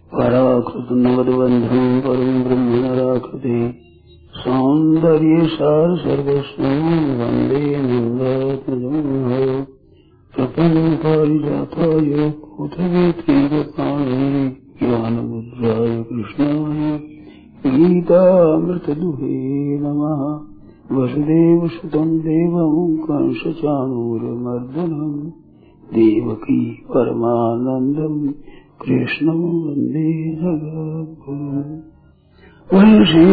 पराकृत नवद्बंधु परम ब्रह्म नराकृते सौंदर्य सार सर्वस्व वंदे नंदात्मजं प्रपन्न पारिजाताय पृथ्वी तीर्थपाणि ज्ञानमुद्राय कृष्णाय गीतामृतदुहे नमः। वसुदेवसुतं देवं कंसचाणूरमर्दनं देवकी परमानन्दं कृष्णं वन्दे जगद्गुरुम्। वंशे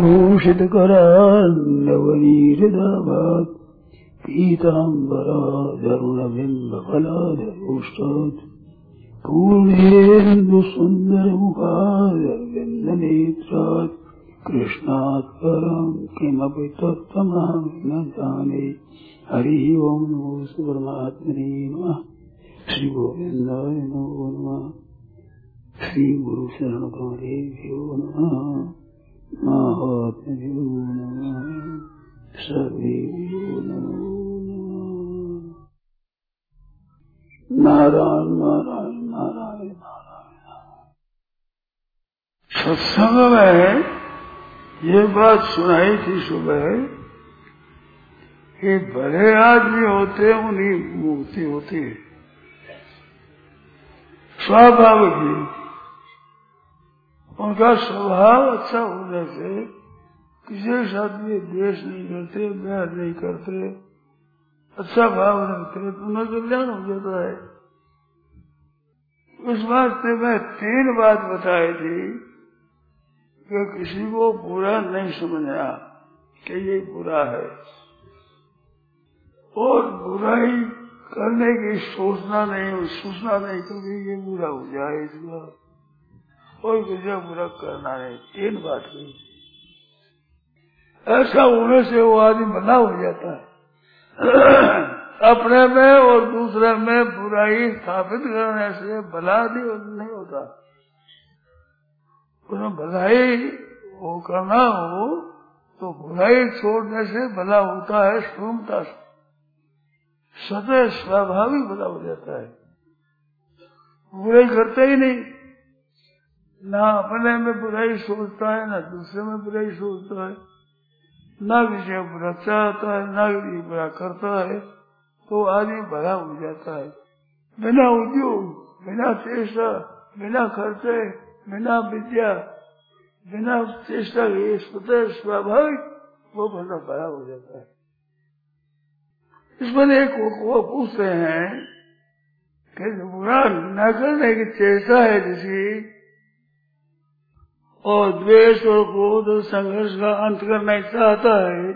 विभूषितकरान्नवनीहृदाभात् पीताम्बरादरुणबिम्बफलादरोष्टात् पूर्णेन्दुसुन्दरमुखादरविन्दनेत्रात् कृष्णात् परं किमपि तत्त्वमहं न जाने। हरि ओम नमो परमात्मने नमः। श्री गोविन्दाय नमो नमः। श्री गुरु शरण कमलेभ्यो नमः। महात्म्यो नमः। सर्वेभ्यो नमो नमः। नारायण नारायण नारायण नारायण। सत्संग में ये बात सुनाई थी सुबह कि भले आदमी होते उन्हीं मुक्ति होती है स्वाभाविक ही। उनका स्वभाव अच्छा होने से किसी के साथ भी द्वेष नहीं करते, बैर नहीं करते, अच्छा भाव रखते, तो उन्हें कल्याण हो जाता है। उस वास्ते में 3 बात बताई थी कि किसी को बुरा नहीं समझना कि ये बुरा है, और बुराई करने की सोचना नहीं कभी ये बुरा हो जाए इसका, और किसी बुरा करना नहीं। 3 बात कही। ऐसा होने से वो आदमी भला हो जाता है। अपने में और दूसरे में बुराई स्थापित करने से भला नहीं होता। उसमें भलाई वो करना हो तो बुराई छोड़ने से भला होता है। सुगमता सदैव स्वाभाविक भला हो जाता है। बुराई करता ही नहीं, ना अपने में बुराई सोचता है, ना दूसरे में बुराई सोचता है, ना किसी को बुरा चाहता है, ना किसी बुरा करता है, तो आदमी भला हो जाता है। बिना उद्योग, बिना चेष्टा, बिना खर्चे, बिना विद्या, बिना चेष्टा के स्वतः स्वाभाविक वो बंदा भला हो जाता है। इसमें एक वो पूछते हैं कि बुरा न करने की चेष्टा है जिसकी, और द्वेष और क्रोध और संघर्ष का अंत करना चाहता है,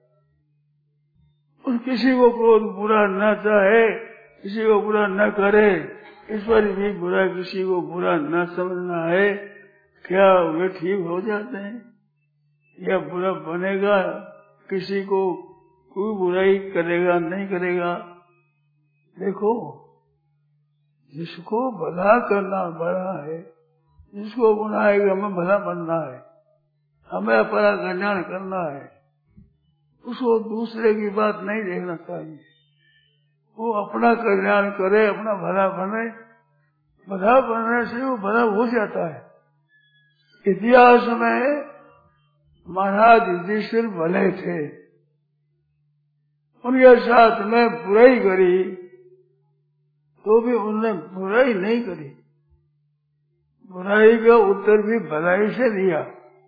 और किसी को क्रोध बुरा न चाहे, किसी को बुरा न करे, इस पर भी बुरा किसी को बुरा न समझना है, क्या वे ठीक हो जाते हैं या बुरा बनेगा? किसी को कोई बुराई करेगा नहीं करेगा? देखो, जिसको भला करना बड़ा है, जिसको गुना है कि हमें भला बनना है, हमें अपना कल्याण करना है, उसको दूसरे की बात नहीं देखना चाहिए। वो अपना कल्याण करे, अपना भला बने। भला बनने से वो भला हो जाता है। इतिहास में महाराज युधिष्ठिर भले थे, उनके साथ में बुराई करी तो भी उन्होंने बुराई नहीं करी, बुराई का उत्तर भी भलाई से दिया।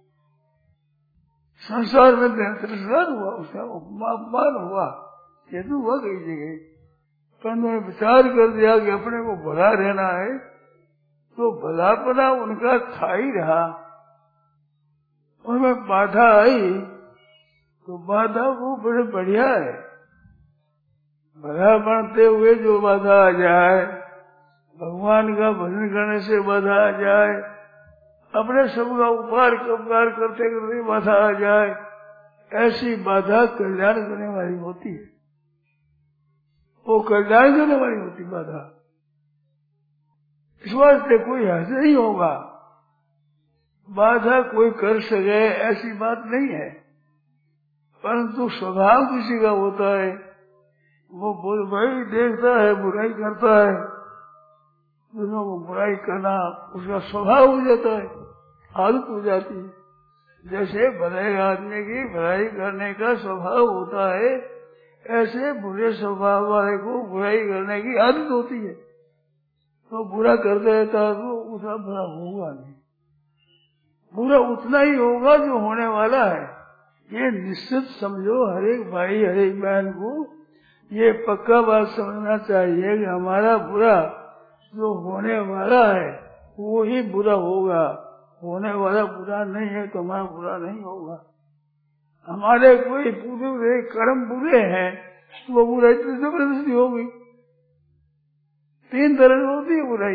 संसार में तिरस्कार हुआ, उसका अपमान हुआ, ये तो हुआ कई जगह, पर उन्होंने विचार कर दिया कि अपने को भला रहना है, तो भलापना उनका था ही रहा। उनमें बाधा आई तो बाधा वो बड़े बढ़िया है। भला बनते हुए जो बाधा आ जाए, भगवान का भजन करने से बाधा आ जाए, अपने सबका उपकार करते करते बाधा आ जाए, ऐसी बाधा कल्याण करने वाली होती है। वो कल्याण करने वाली होती बाधा। इस वास्ते कोई ऐसे नहीं होगा बाधा कोई कर सके, ऐसी बात नहीं है। परंतु स्वभाव किसी का होता है, वो बुराई देखता है, बुराई करता है, दूसरों को बुराई करना उसका स्वभाव हो जाता है, आदत हो जाती है। जैसे भले आदमी की भलाई करने का स्वभाव होता है, ऐसे बुरे स्वभाव वाले को बुराई करने की आदत होती है। तो बुरा कर देता तो उसका बुरा होगा नहीं, बुरा उतना ही होगा जो होने वाला है। ये निश्चित समझो, हर एक भाई हर एक बहन को ये पक्का बात समझना चाहिए कि हमारा बुरा जो होने वाला है वो ही बुरा होगा। होने वाला बुरा नहीं है तो हमारा बुरा नहीं होगा। हमारे कोई पूरे कर्म बुरे हैं तो वो बुराई तो जबरदस्ती होगी। तीन तरह की होती है बुराई,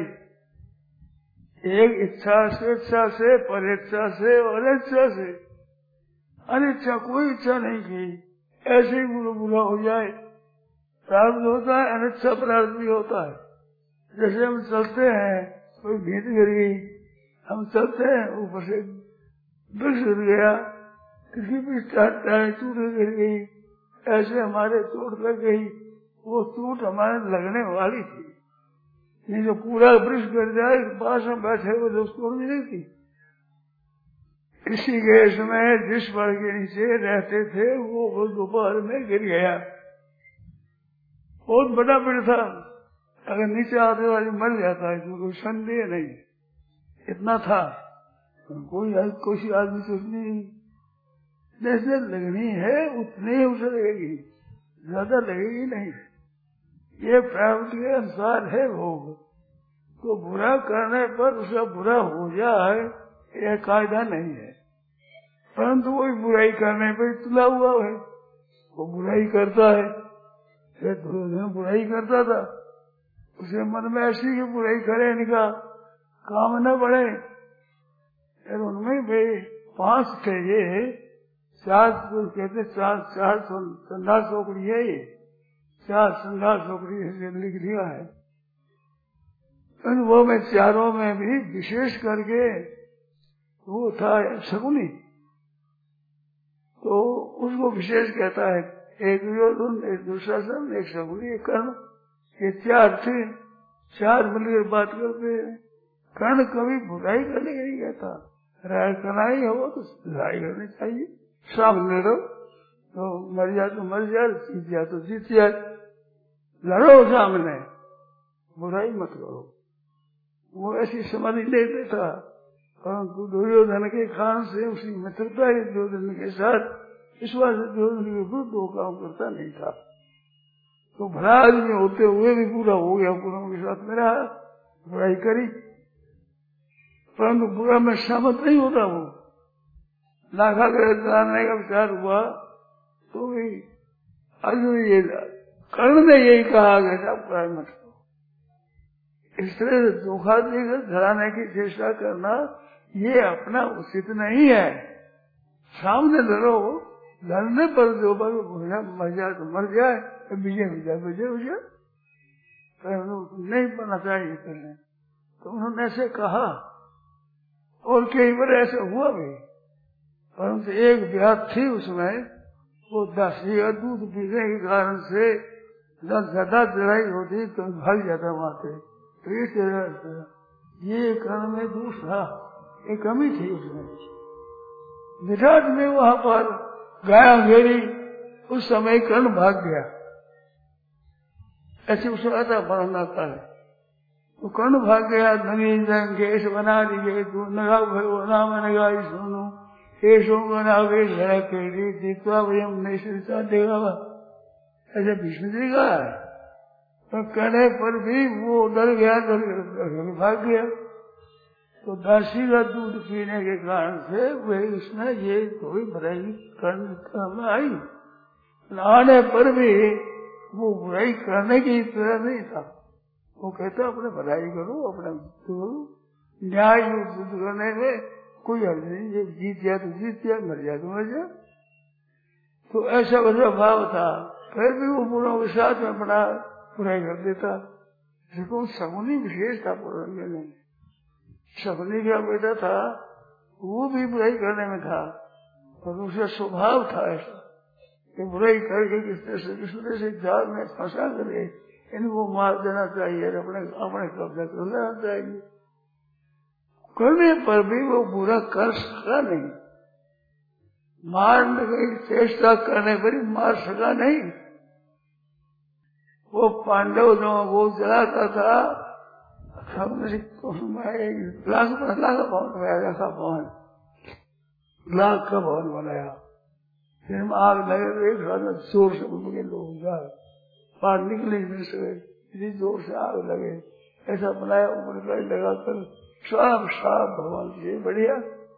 एक इच्छा से, परेच्छा से और अनिच्छा से। अनिच्छा कोई इच्छा नहीं की, ऐसे ही बुरा हो जाए। प्रारब्ध होता है, अनिच्छा प्रारब्ध भी होता है। जैसे हम चलते हैं, कोई भीड़ गिर गई, हम चलते हैं, ऊपर से वृक्ष गिर गया, किसी भी टायर टूट गिर गई, ऐसे हमारे चोट लग गई। वो चोट हमारे लगने वाली थी, नहीं तो पूरा वृक्ष गिर जाए पास में बैठे हुए दोस्त चोट नहीं थी। किसी गैस में जिस पेड़ के नीचे रहते थे वो दोपहर में गिर गया, बहुत बड़ा पेड़ था। अगर नीचे आते वाली मर जाता है तो कोई संदेह नहीं, इतना था। कोई आदमी सोच नहीं, जैसे लगनी है उतनी उसे लगेगी, ज्यादा लगेगी नहीं। ये प्रारब्ध के अनुसार है भोग। तो बुरा करने पर उसका बुरा हो जाए यह कायदा नहीं है, परंतु वही बुराई करने पर तुला हुआ है, वो बुराई करता है। दुर्योधन बुराई करता था, उसे मन में ऐसी की बुराई करे इनका काम न बढ़े। उनमें भी 5 थे, ये 4 कहते 4 संधा चौकड़ी है, ये 4 संधा चौकड़ी लिख दिया है। वो में चारों में भी विशेष करके वो था शकुनी, तो उसको विशेष कहता है। एक दुर्योधन, एक दुशासन, एक शकुनी, एक कर्ण, ये 4 थे। 4 मिलकर बात करते हैं। कर्ण कभी बुराई करने के नहीं कहता, राय करना ही हो तो लड़ाई करनी चाहिए। सामने लड़ो, तो मर जाए तो मर जाए, जीत जाए तो जीत जाए, लड़ो सामने, बुराई मत करो। वो ऐसी समाधि देते था, परंतु दुर्योधन के कारण से उसकी मित्रता है दुर्योधन के साथ, इस बात से दुर्योधन के विरुद्ध वो काम करता नहीं था। तो भला आदमी होते हुए भी पूरा हो गया, पूरा के साथ मेरा बुराई करी, परंतु बुरा में सहमत नहीं होता। वो नाखा कराने का विचार हुआ तो भी ये कर्ण ने यही कहा कि बुराई मत करो। इस तरह से धोखा देकर धराने की चेष्टा करना ये अपना उचित नहीं है। सामने लड़ो, लड़ने पर जो मर जाए तो मर जाए, विजय हो जाए विजय हो जाए, नहीं बनना चाहिए करने। तो उन्होंने ऐसे कहा और कई बार ऐसा हुआ भी, परंतु एक व्याध थी उसमें, वो दासी का दूध पीने के कारण से जब ज्यादा लड़ाई होती तो भाग जाता वहां से। तो ये कर्म में दोष था, एक कमी थी उसमें। विराट में वहां पर गाया घेरी, उस समय कर्ण भाग गया, ऐसे उसमें आता वर्णन आता है। तो कर्ण भाग गया, धनी केश बना दिए, नगा भगो नाम नगाई सुनो, केशों बना वेश धरा केड़ी दीपा वयम नहीं देगा। ऐसे भीष्म जी का है। तो कहने पर भी वो डर गया, भाग गया। तो दासी का दूध पीने के कारण से वे उसने ये कोई बुराई करने आई, आने पर भी वो बुराई करने की तरह नहीं था। वो कहता अपने भलाई करो, अपना न्याय युद्ध करने में कोई हर्ज नहीं, ये जीत जाए तो जीत जाए, मर जाए तो मर जाए। तो ऐसा वैसा भाव था, फिर भी वो बुरों के साथ में अपना बुराई कर देता। देखो शकुनी विशेष था पुराने में। शकुनी का बेटा था, वो भी बुराई करने में था, और उसका स्वभाव था ऐसा कि बुराई करके किस तरह से जाल में फंसा करे, इनको मार देना चाहिए, अपने अपने कब्जा कर लेना चाहिए। करने पर भी वो बुरा कर सका नहीं, मारने की चेष्टा करने पर ही मार सका नहीं। वो पांडव जो वो जलाता था, लाख भवन बनाया था, लाख का भवन बनाया, फिर आग लगे तो एक साथ जोर से उनके लोग बाहर निकले नहीं सके, इतनी जोर से आग लगे, ऐसा बनाया ऊपर का लगाकर सब साफ भगवान से बढ़िया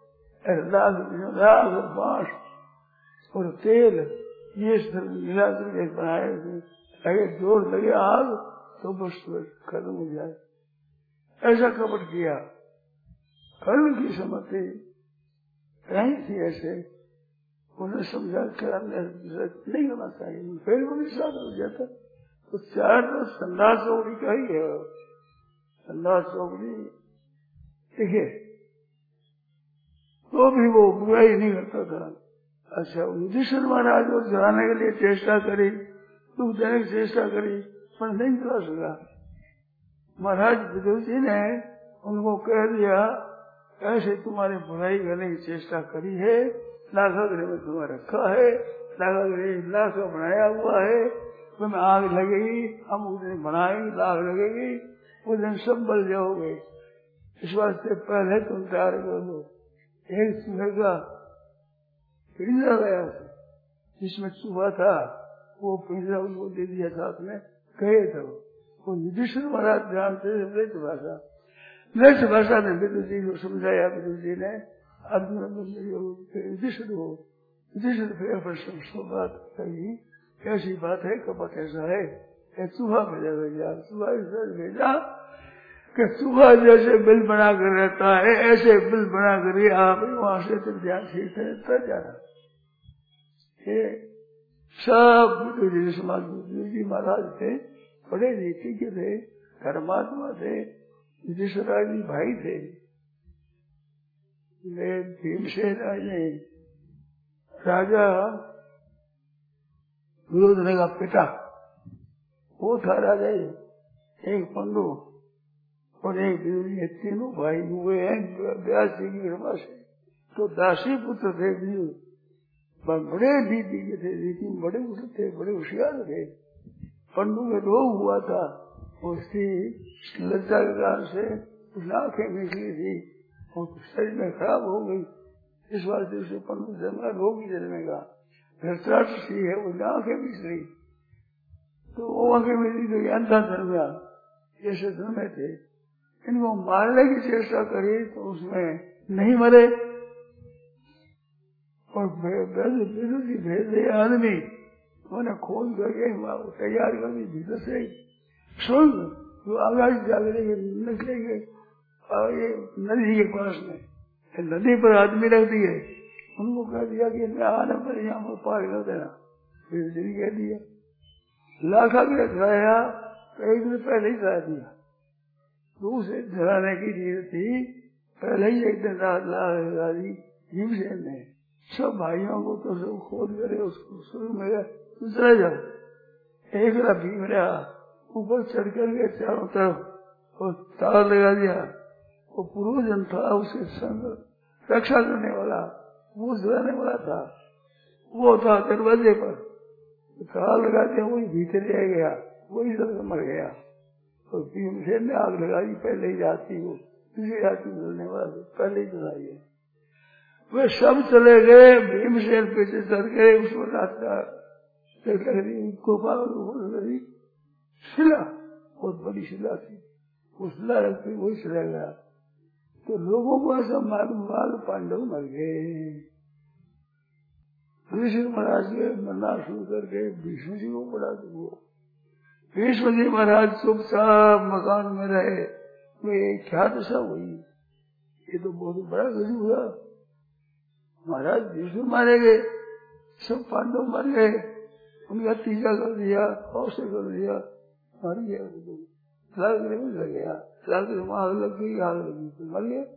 लाख बांस और तेल ये सब मिला करके बनाए थे। अगर जोर लगे आग तो बस खत्म हो जाए, ऐसा कपट किया। कर्ण की सम्मति नहीं थी, ऐसे उन्हें समझा कर नहीं होना चाहिए, फिर वो साथ हो जाता। तो चार तो संन्यास चौकड़ी का ही है, संन्यास चौकड़ी देखिए तो भी वो बुराई नहीं करता था। अच्छा, युधिष्ठिर महाराज को जलाने के लिए चेष्टा करी, दुख देने की चेष्टा करी, पर नहीं जला सका। महाराज विदुर जी ने उनको कह दिया, ऐसे तुम्हारी बुराई करने की चेष्टा करी है, लाखाग्रह में तुम्हें रखा है, लाखाग्रह लाख बनाया हुआ है, तुम्हें आग लगेगी, हम उस दिन बनाएंगे, आग लगेगी, उस दिन सब बल जाओगे। इस वास्ते पहले तुम तैयार कर दो। एक चूहे का पिंजरा गया जिसमें चूहा था, वो पिंजरा उनको दे दिया साथ में, गए थे वो युधिष्ठिर महाराज जानते ब्रज भाषा में विदुर जी को समझाया। विदुर जी ने युधिष्ठिर हो, युधिष्ठिर फिर बात कही, कैसी बात है, कपट ऐसा है, चूहा भेजा, चूहा भेजा कि चूहा जैसे बिल बना कर रहता है, ऐसे बिल बना कर आप वहां से ध्यान सीखते जाना। ये सब विदुर जी महाराज थे, बड़े नीति के थे, धर्मात्मा थे, युधिष्ठिर जी भाई थे। भीमसेन राजा दुर्योधन का पिता, वो था राजा, एक पंडु और एक विदुर, तीनों भाई हुए हैं व्यास जी की कृपा से। तो दासी पुत्र थे विदुर, बड़े नीति के थे, नीति में बड़े उठे थे, बड़े होशियार थे। पंडु में रोग हुआ था, उसकी लज्जा के कारण से उसने आंखें निकली थी और शरीर में खराब हो गई। इस वास्ते उसे पंडु जन्मा, रोग ही जन्मेगा। धृतराष्ट्र है, उसने आंखें मिसली, तो वो आंखें मिली तो अंधा जन्मा, ऐसे जन्मे थे। इनको मारने की चेष्टा करी तो उसमें नहीं मरे, और विदुर जी भेज दिए आदमी, उन्हें खोल करके तैयार कर दी, भीतर से सुन जो आकाश जागरेंगे निकलेंगे और ये नदी के पास में, नदी पर आदमी रख दिए, उनको कह दिया कि आने पर यहाँ पर पार कर देना। फिर दिन कह दिया, लाखा भी रखाया, एक दिन पहले ही कह दिया, तो उसे जलाने की नीयत थी, पहले ही एक दिन रात लगा दी। भीमसेन ने सब भाइयों को तो सब खोद करे, उसको शुरू में चले जाओ, एक भीम रहा, ऊपर चढ़ कर के चारों तरफ और तार लगा दिया। वो पुरोजन था, उसके संग रक्षा करने वाला, वो जलाने वाला था, वो था दरवाजे पर, तार लगा दिया, वही भीतर रह गया, वही सब मर गया। तो भीमसेन ने आग लगा दी, पहले ही जाती हो, दूसरी जाती जलने वाला पहले ही जलाई है। वे सब चले गए, भीमसेन पीछे चल गए, उसको रास्ता शिला, बहुत बड़ी शिला थी, वो शिला रखती, वही चला गया। तो लोगों को ऐसा मालूम पांडव मर गए। युधिष्ठिर महाराज के मरना शुरू करके भीष्म जी को पड़ा, वो भीष्म जी महाराज चुपचाप मकान में रहे। वे क्या दशा हुई, ये तो बहुत बड़ा गजब हुआ। महाराज भीष्म मारे गए, सब पांडव मर गए, उनका तीजा कर दिया, औसे कर दिया, मर गया, लग गया, आग लग गई, आग लगी तो मर गया।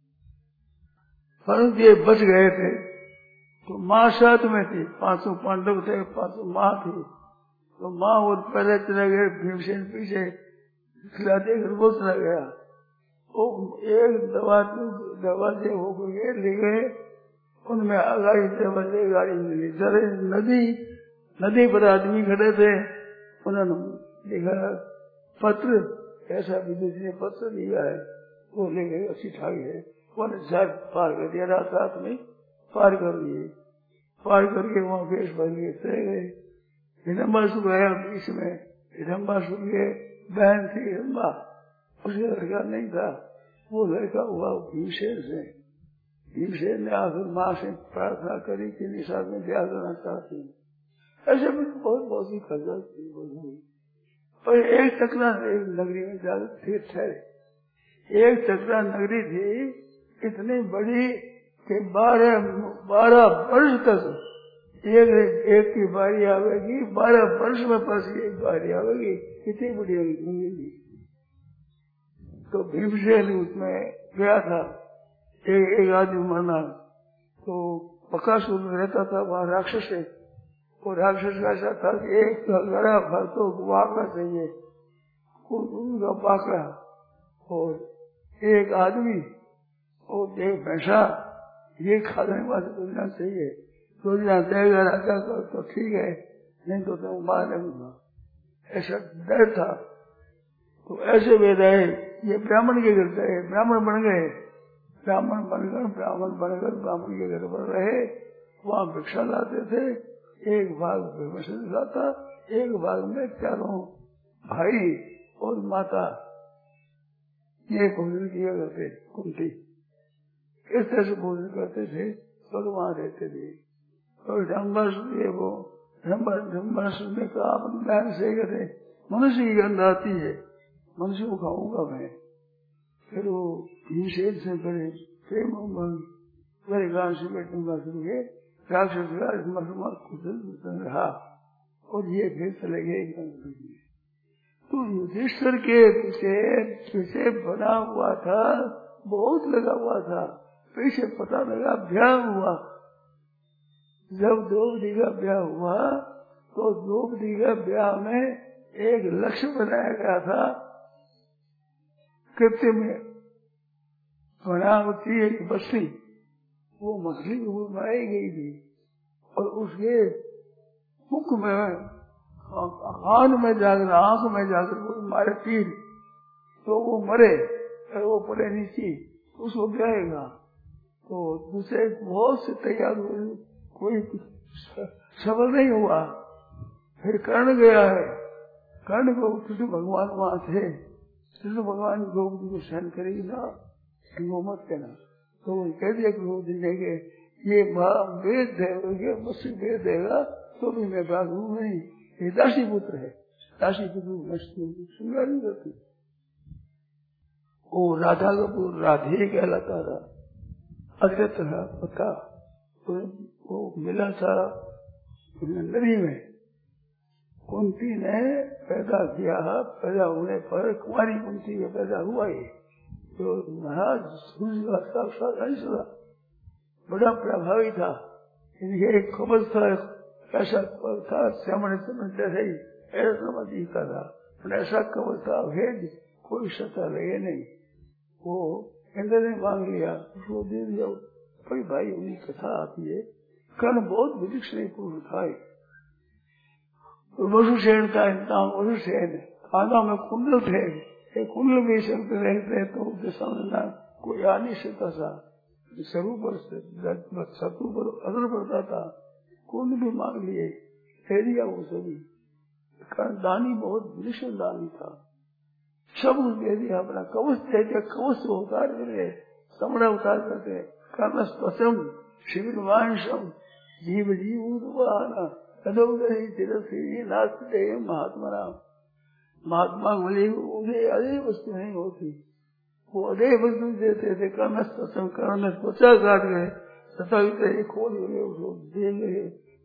परंतु ये बच गए थे, तो माँ साथ में थी, 500 पांडव थे, 500 माँ थी, तो माँ और पहले चला गया, भीमसेन पीछे खिलाते घर वो चला गया। वो एक दवा से होकर ले गए, उनमें गाड़ी से गाड़ी मिली। जरे नदी पर आदमी खड़े थे, उन्होंने देखा पत्र, ऐसा विदेश ने पत्र दिया है, वो ले गए, अच्छी ठाई है, उन्हें पार कर दिया, रात में पार कर दिए। पार करके वहाँ भेष बन के चले गए। हिडम्बासुर आया बीच में, हिडम्बासुर के बहन थी हिडम्बा, उसका लड़का नहीं था, वो लड़का हुआ भीमसेन से। भीमसेन ने आकर माँ से प्रार्थना करी कि निशा में ब्याह करना चाहती हूँ। ऐसे भी बहुत सी खर्चा थी। और एक चक्रा एक नगरी में जाकर फिर ठहरे। एक चक्रा नगरी थी इतनी बड़ी कि 12 वर्ष तक एक की बारी आवेगी, 12 वर्ष में पास एक बारी आवेगी, इतनी बड़ी नगरी। तो भीमसेन उसमें गया था, एक आदमी मरना, तो बकासुर में रहता था, वहाँ राक्षस है। वो राक्षस का ऐसा था कि एक गड़ा भर तो बाकड़ा चाहिए, उनका बाकड़ा, और एक आदमी और एक भैंसा, ये खाने वाले दुनिया चाहिए। दुनिया देगा राजा को तो ठीक है, नहीं तो तुम मार दूंगा, ऐसा डर था। तो ऐसे वे रहे, ये ब्राह्मण के घर गए, ब्राह्मण बन गए, ब्राह्मण बनकर ब्राह्मण के घर पर रहे। वहाँ भिक्षा लाते थे, एक भाग भीमसेन लाता, एक भाग में चारों भाई और माता ये भोजन किया करते। कुंती इस तरह से भोजन करते थे, और वहाँ रहते थे। और धम्बासुर ने कहा अपन बहन से कहते मनुष्य की गंध आती है, मनुष्य को खाऊंगा मैं। फिर वो भीमसेन से बड़े प्रेम मेरे गांव से बैठूंगा शुरू के राक्षस रहा, और ये फिर चले गए। तो युधिष्ठिर के पीछे बना हुआ था, बहुत लगा हुआ था, पीछे पता लगा ब्याह हुआ। जब द्रौपदी का ब्याह हुआ तो द्रौपदी का ब्याह में एक लक्ष्य बनाया गया था, कृत्य में बना होती एक बस्ती, वो मछली बनाई गई थी, और उसके मुख में कान में जाकर आंख में जाकर कोई मारे तीर तो वो मरे, और वो पड़े नीचे उसको ब्याहेगा। तो दूसरे बहुत से तैयार हुए, कोई सफल नहीं हुआ। फिर कर्ण गया है, कर्ण को कृष्ण भगवान वहां थे, कृष्ण भगवान द्रौपदी को सहन करेगी ना, मत कहना। तो कह दिया द्रौपदी ने कि ये वेद है, मुझसे वेद देगा तो भी मैं भागू नहीं, ये दासी पुत्र है, दासी पुत्र सुंदर नहीं करती। वो राधा का पुत्र राधे कहलाता था, अग्रत था पता, वो मिला था नदी में। कुंती ने पैदा किया, पैदा होने पर कुमारी कुंती में पैदा हुआ ही, तो महाराज सूर्य का साक्षात अंश था, बड़ा प्रभावी था। इनके एक कवच था, ऐसा था श्यामण जैसे ही ऐसा दिखता था, ऐसा कवच था, भेद कोई सत्ता लगे नहीं। वो इंद्र ने मांग लिया, उसको दे दिया। कोई भाई उन्हीं कथा आती है, कर्ण बहुत विलक्षण पुरुष था, वसुसेन का नाम वसुसेन, काना में कुंडल थे, कुंडल में शब्द रहते तो समझना कोई आ नहीं सकता था, स्वरूप शत्रु पर असर पड़ता था। कुंड भी मांग लिए, दे दिया वो सभी। कारण दानी बहुत विलक्षण दानी था, सब कुछ दे दिया, अपना कवच दे दिया, कवच को उतार करके समड़ा उतार करके कर्ण स्वचम शिविर वांशम जीव जीवना महात्मा राम। महात्मा बोले मुझे अदय वस्तु नहीं होती, वो अदय वस्तु देते थे। कर्ण स्वचम, कर्ण में त्वचा काट गए, तथा खोल गए, उसको दे गए,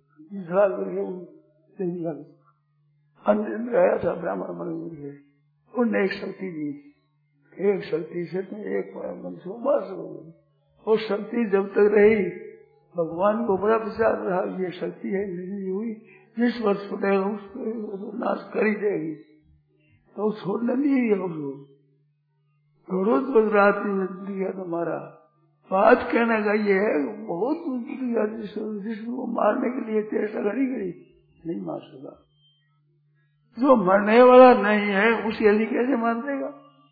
अंदर आया था ब्राह्मण मन गए। उनने एक शक्ति दी, एक शक्ति से एक मनुष्य मास हो गई। वो शक्ति जब तक रही भगवान को बड़ा प्रचार रहा, ये शक्ति है, हुई जिस वर्ष छूटेगा उसको तो नाश कर ही देगी, तो छोड़ने नहीं है उसको। रोज रात में दिया तुम्हारा बात कहने का ये है, बहुत जिसको मारने के लिए चेष्टा करी गई, नहीं मार सका। जो मरने वाला नहीं है उसे यदि कैसे मार देगा?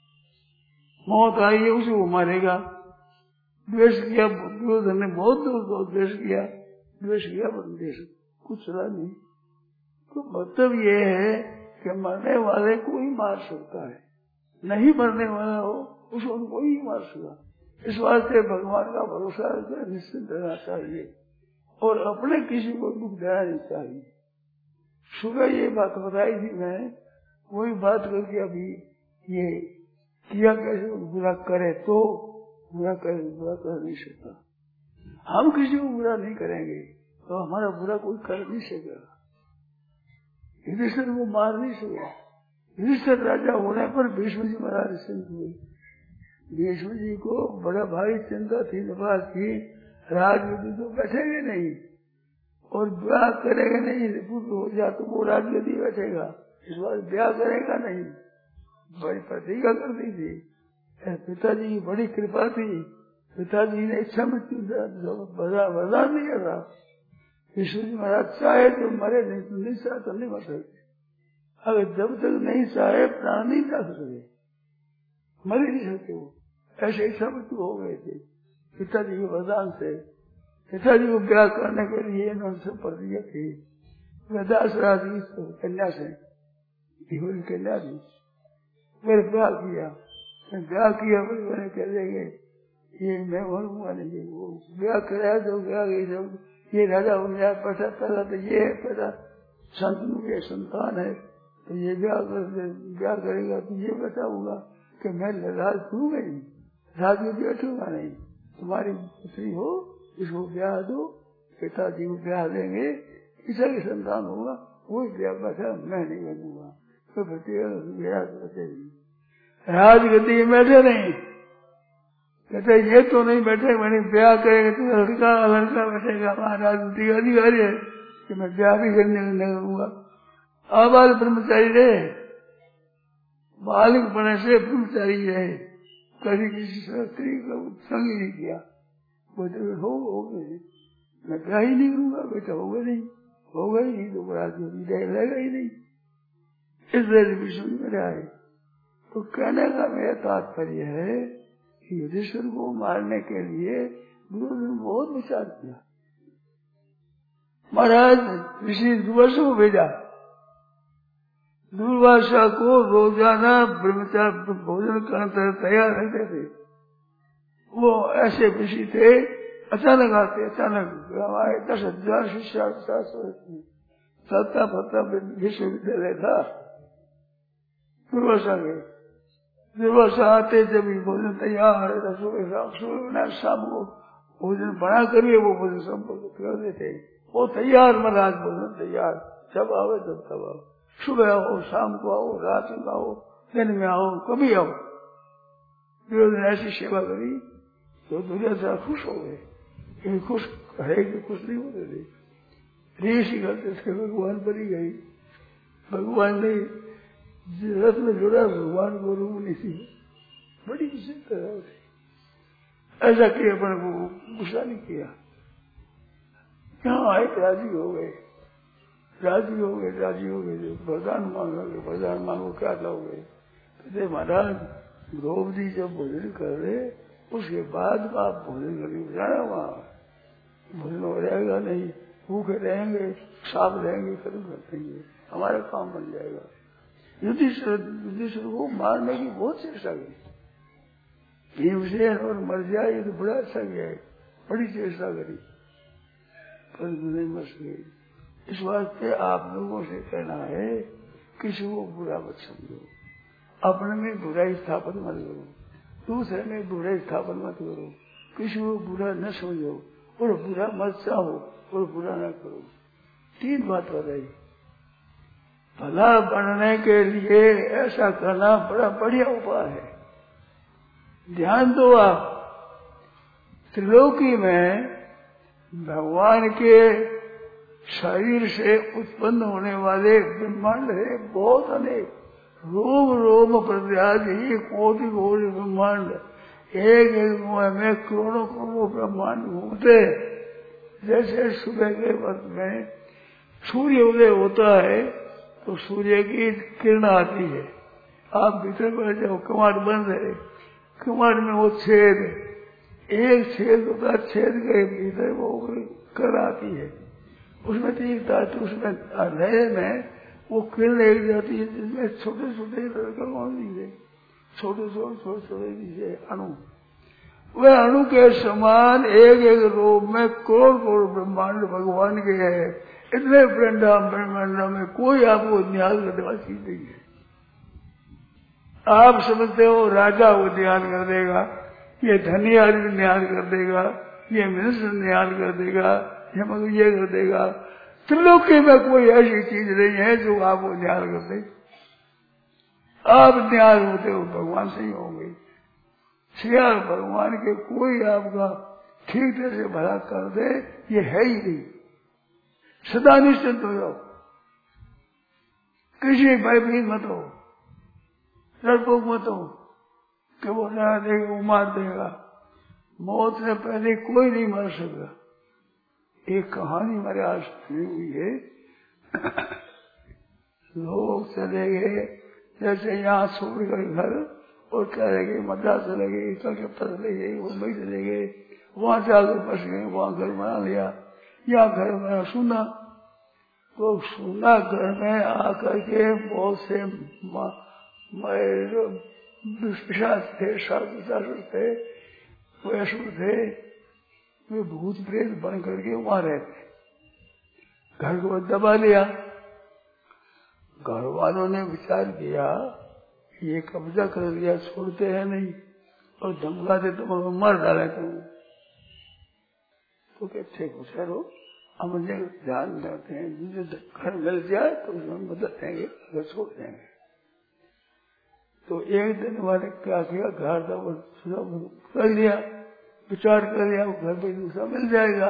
मौत आई है उसे वो मारेगा। द्वेष किया, दुर्योधन ने बहुत द्वेष किया, पर द्वेष कुछ चला नहीं। तो मतलब ये है कि मरने वाले को ही मार सकता है, नहीं मरने वाला हो उसको कोई ही मार सका। इस वास्ते भगवान का भरोसा निश्चित रहना चाहिए और अपने किसी को दुख देना नहीं चाहिए। सुबह ये बात बताई थी मैं, वही बात करके अभी ये किया कैसे बुरा करे तो बुरा कर नहीं सकता। हम किसी को बुरा नहीं करेंगे तो हमारा बुरा कोई कर नहीं सकेगा। युधिष्ठिर को मार नहीं सकेगा। युधिष्ठिर राजा होने पर भीष्म जी महाराज संत हुए। भीष्म जी को बड़ा भारी चिंता थी, नवाज की राजगद्दी तो बैठेंगे नहीं और ब्याह करेगा नहीं, पुत्र हो जा तो वो राजगद्दी बैठेगा, इस बार ब्याह करेगा नहीं। बड़ी प्रतिज्ञा कर दी थी। पिताजी की बड़ी कृपा थी, पिताजी ने इच्छा मृत्यु वरदान दिया था। भीष्म जी महाराज चाहे तो मरे, नहीं तो नहीं चाहे तो नहीं मर सकते। अगर जब तक नहीं चाहे प्राण नहीं जा सकते, मर ही नहीं सकते वो। ऐसे इच्छा मृत्यु हो गए थे पिताजी के वरदान से। पिताजी को ब्याह करने के लिए इन्होंने सब प्रतिज्ञा की। दास राजी कन्या से कन्या थी, मेरे ब्याह किया, मैंने कह देंगे ये मैं बोलूंगा नहीं, वो ब्याह कराया तो ब्याह ये राजा हो गया। पता तो ये पता संतनु के संतान है तो ये ब्याह करेगा तो ये बताऊंगा कि मैं राज करूंगा नहीं, राज में बैठूंगा नहीं। तुम्हारी पुत्री हो, इसको ब्याह दो, पिताजी को ब्याह देंगे, किसी की संतान होगा वो ब्याह बैठा, मैं नहीं बैठूंगा। तो बच्चे राजगद्दी में बैठे नहीं, कहते ये तो नहीं बैठे, मैंने ब्याह करेगा तो लड़का बैठेगा। महाराज अधिकारी है कि मैं ब्याह भी करने नहीं करूंगा। आबाल ब्रह्मचारी रहे, बालिक बने से ब्रह्मचारी रहे, कभी किसी स्त्री का संग ही नहीं किया। बोलते हो गए, मैं ब्याह ही नहीं करूंगा, बेटा होगा ही नहीं तो राजगद्दी रहेगा ही नहीं। इस तरह विष्णु में आए। तो कहने का मेरा तात्पर्य है कि युधिष्ठिर को मारने के लिए गुरु ने बहुत विचार किया। महाराज ऋषि दुर्वासा को भेजा, दुर्वासा को रोजाना ब्रह्मचार्य भोजन करने तैयार रहते थे। वो ऐसे ऋषि थे, अचानक आते, अचानक हमारे 10,000 शिष्य सत्ता फत्ता विश्वविद्यालय था दुर्वासा के। दुर्वासा आते जब भोजन तैयार है, शाम को भोजन बना करिए, वो भोजन संपर्क कर देते, वो तैयार महाराज भोजन तैयार, जब आओ जब तब आओ, सुबह आओ, शाम को आओ, रात में आओ, दिन में आओ, कभी आओ। दुर्योधन ऐसी सेवा करी तो दुर्योधन खुश हो गए। खुश है कि खुश नहीं होते थे, ऋषि करते थे, भगवान बनी गई। भगवान ने रथ में जुड़ा, भगवान को रूप नहीं थी, बड़ी विचित्र है। ऐसा किया पर वो गुस्सा नहीं किया। यहाँ आए राजी हो गए, वरदान मांगो क्या लाओगे? कहते महाराज द्रौपदी जब भोजन कर रहे उसके बाद आप भोजन करके जाना, वहाँ भोजन हो जाएगा नहीं, भूखे रहेंगे, साफ रहेंगे, खत्म कर देंगे, हमारा काम बन जाएगा। युधिष्ठिर को मारने की बहुत चेष्टा की, भीमसेन और मर जाए तो बड़ा अच्छा गया है, बड़ी चेष्टा करी पर नहीं मर सके। इस वास्ते आप लोगों से कहना है किसी को बुरा मत समझो, अपने में बुराई स्थापन मत करो, दूसरे में बुराई स्थापन मत करो, किसी को बुरा न समझो और बुरा मत चाहो और बुरा न करो। 3 बात बताई। भला बनने के लिए ऐसा करना बड़ा बढ़िया उपाय है। ध्यान दो, आप त्रिलोकी में भगवान के शरीर से उत्पन्न होने वाले ब्रह्मांड है बहुत अनेक, रोम रोम प्रत्यादि कोटि कोटि ब्रह्मांड, एक एक में करोड़ों करोड़ों ब्रह्मांड घूमते। जैसे सुबह के वक्त में सूर्य उदय होता है तो सूर्य की किरण आती है, आप भीतर बैठ जाओ, कमाड़ बंद है, कमाड़ में वो छेद, एक छेद होता है, छेद के भीतर वो किरण आती है, उसमें दिखता है, तो उसमें अंधेरे में वो किरण एक जाती है जिसमें छोटे छोटे दिखे, छोटे छोटे छोटे छोटे दिखे अणु, वह अणु के समान एक एक रूप में करोड़ करोड़ ब्रह्मांड भगवान के हैं। इतने ब्रह्मांड में कोई आपको ध्यान करने वाली चीज नहीं है। आप समझते हो राजा वो ध्यान कर देगा, ये धनी आदमी ध्यान कर देगा, ये मिनिस्टर ध्यान कर देगा, ये मगर ये कर देगा। त्रिलोकी में कोई ऐसी चीज नहीं है जो आपको ध्यान कर दे। आप ध्यान होते हो भगवान से ही होंगे, सियार भगवान के कोई आपका ठीक तरह से भला कर दे ये है ही नहीं। सदा निश्चिंत हो जाओ, किसी भयभीत मत हो, डरपोक मत हो कि वो डरा देगा, वो मार देगा। मौत से पहले कोई नहीं मर सकता। एक कहानी मेरे आज सुनी हुई है। लोग चले गए जैसे यहाँ छोड़कर घर और कह रहे गए मद्रास चले गए, कलकत्ता चले गए, मुंबई चले गए, वहां जाकर बस गए, वहां घर बना लिया, यहाँ घर बना सुना, तो सुना घर में आकर के बहुत से पिशाच थे, साधु थे, वैष्णव थे, वे भूत प्रेत बन करके वहां रहते, घर को दबा लिया। घर वालों ने विचार किया ये कब्जा कर लिया, छोड़ते हैं नहीं और धमकाते तो मर डाले तुम। तो कहते कुछ करो, हम ध्यान देते हैं, जिसे घर मिल जाए तो उसमें मदद देंगे, अगर छोड़ देंगे। तो एक दिन वाले क्या किया, घर कर लिया, विचार कर लिया, घर पे दूसरा मिल जाएगा,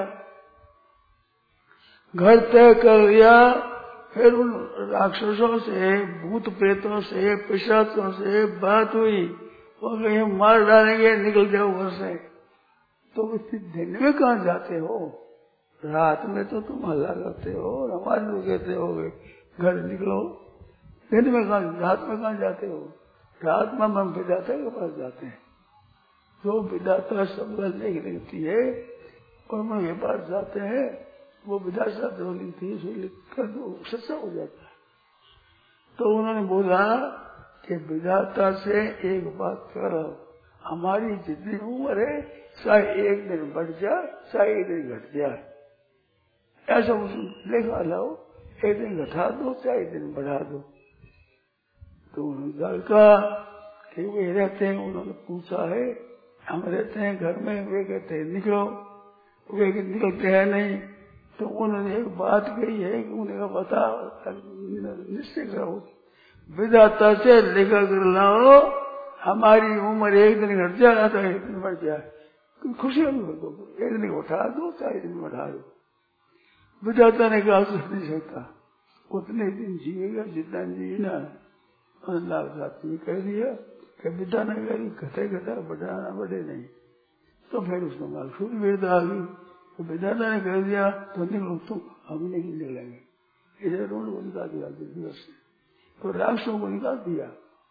घर तय कर लिया। फिर उन राक्षसों से, भूत प्रेतों से, पिशाचों से बात हुई, वो कहीं मार डालेंगे, निकल जाओ घर से। तो दिन में कहाँ जाते हो, रात में तो तुम हल्ला करते हो और हमारे लोग कहते हो घर निकलो, दिन में कहाँ, रात में कहाँ जाते हो। रात में हम विधाता के पास जाते हैं, जो विधाता सब लेख लिखती है और हम के पास जाते हैं, वो विधाता जो लिखती है लिख कर सच्चा हो जाता है। तो उन्होंने बोला कि विधाता से एक बात करो, हमारी जितनी उम्र है चाहे एक दिन बढ़ जाए चाहे एक दिन घट जाए, ऐसा लिखा लाओ, एक दिन घटा दो चाहे एक दिन बढ़ा दो। तो उन्होंने कहा कि वे रहते हैं, उन्होंने पूछा है हम रहते हैं घर में, वे कहते हैं निकलो, वे निकलते हैं नहीं। तो उन्होंने एक बात कही है कि उन्हें बता निश्चय करो, विधाता से लिखा कर लाओ, हमारी उम्र एक दिन घट जाए तो एक दिन बढ़ जाए, खुशी होगी, एक दिन उठा दो चाहे एक दिन बढ़ा दो। विधाता ने कहा सोच नहीं सकता, उतने दिन जिएगा जितना जीना। लाभ कह दिया कि विद्या ने घटे घटा बढ़ाना बढ़े नहीं। तो फिर उसको मालूम वेद आ गई, तो विधाता ने कह दिया तो निकलो तुम, हम नहीं निकलेंगे, इधर रोड को निकाल दिया दिवस से। तो राक्षसों को निकाल दिया,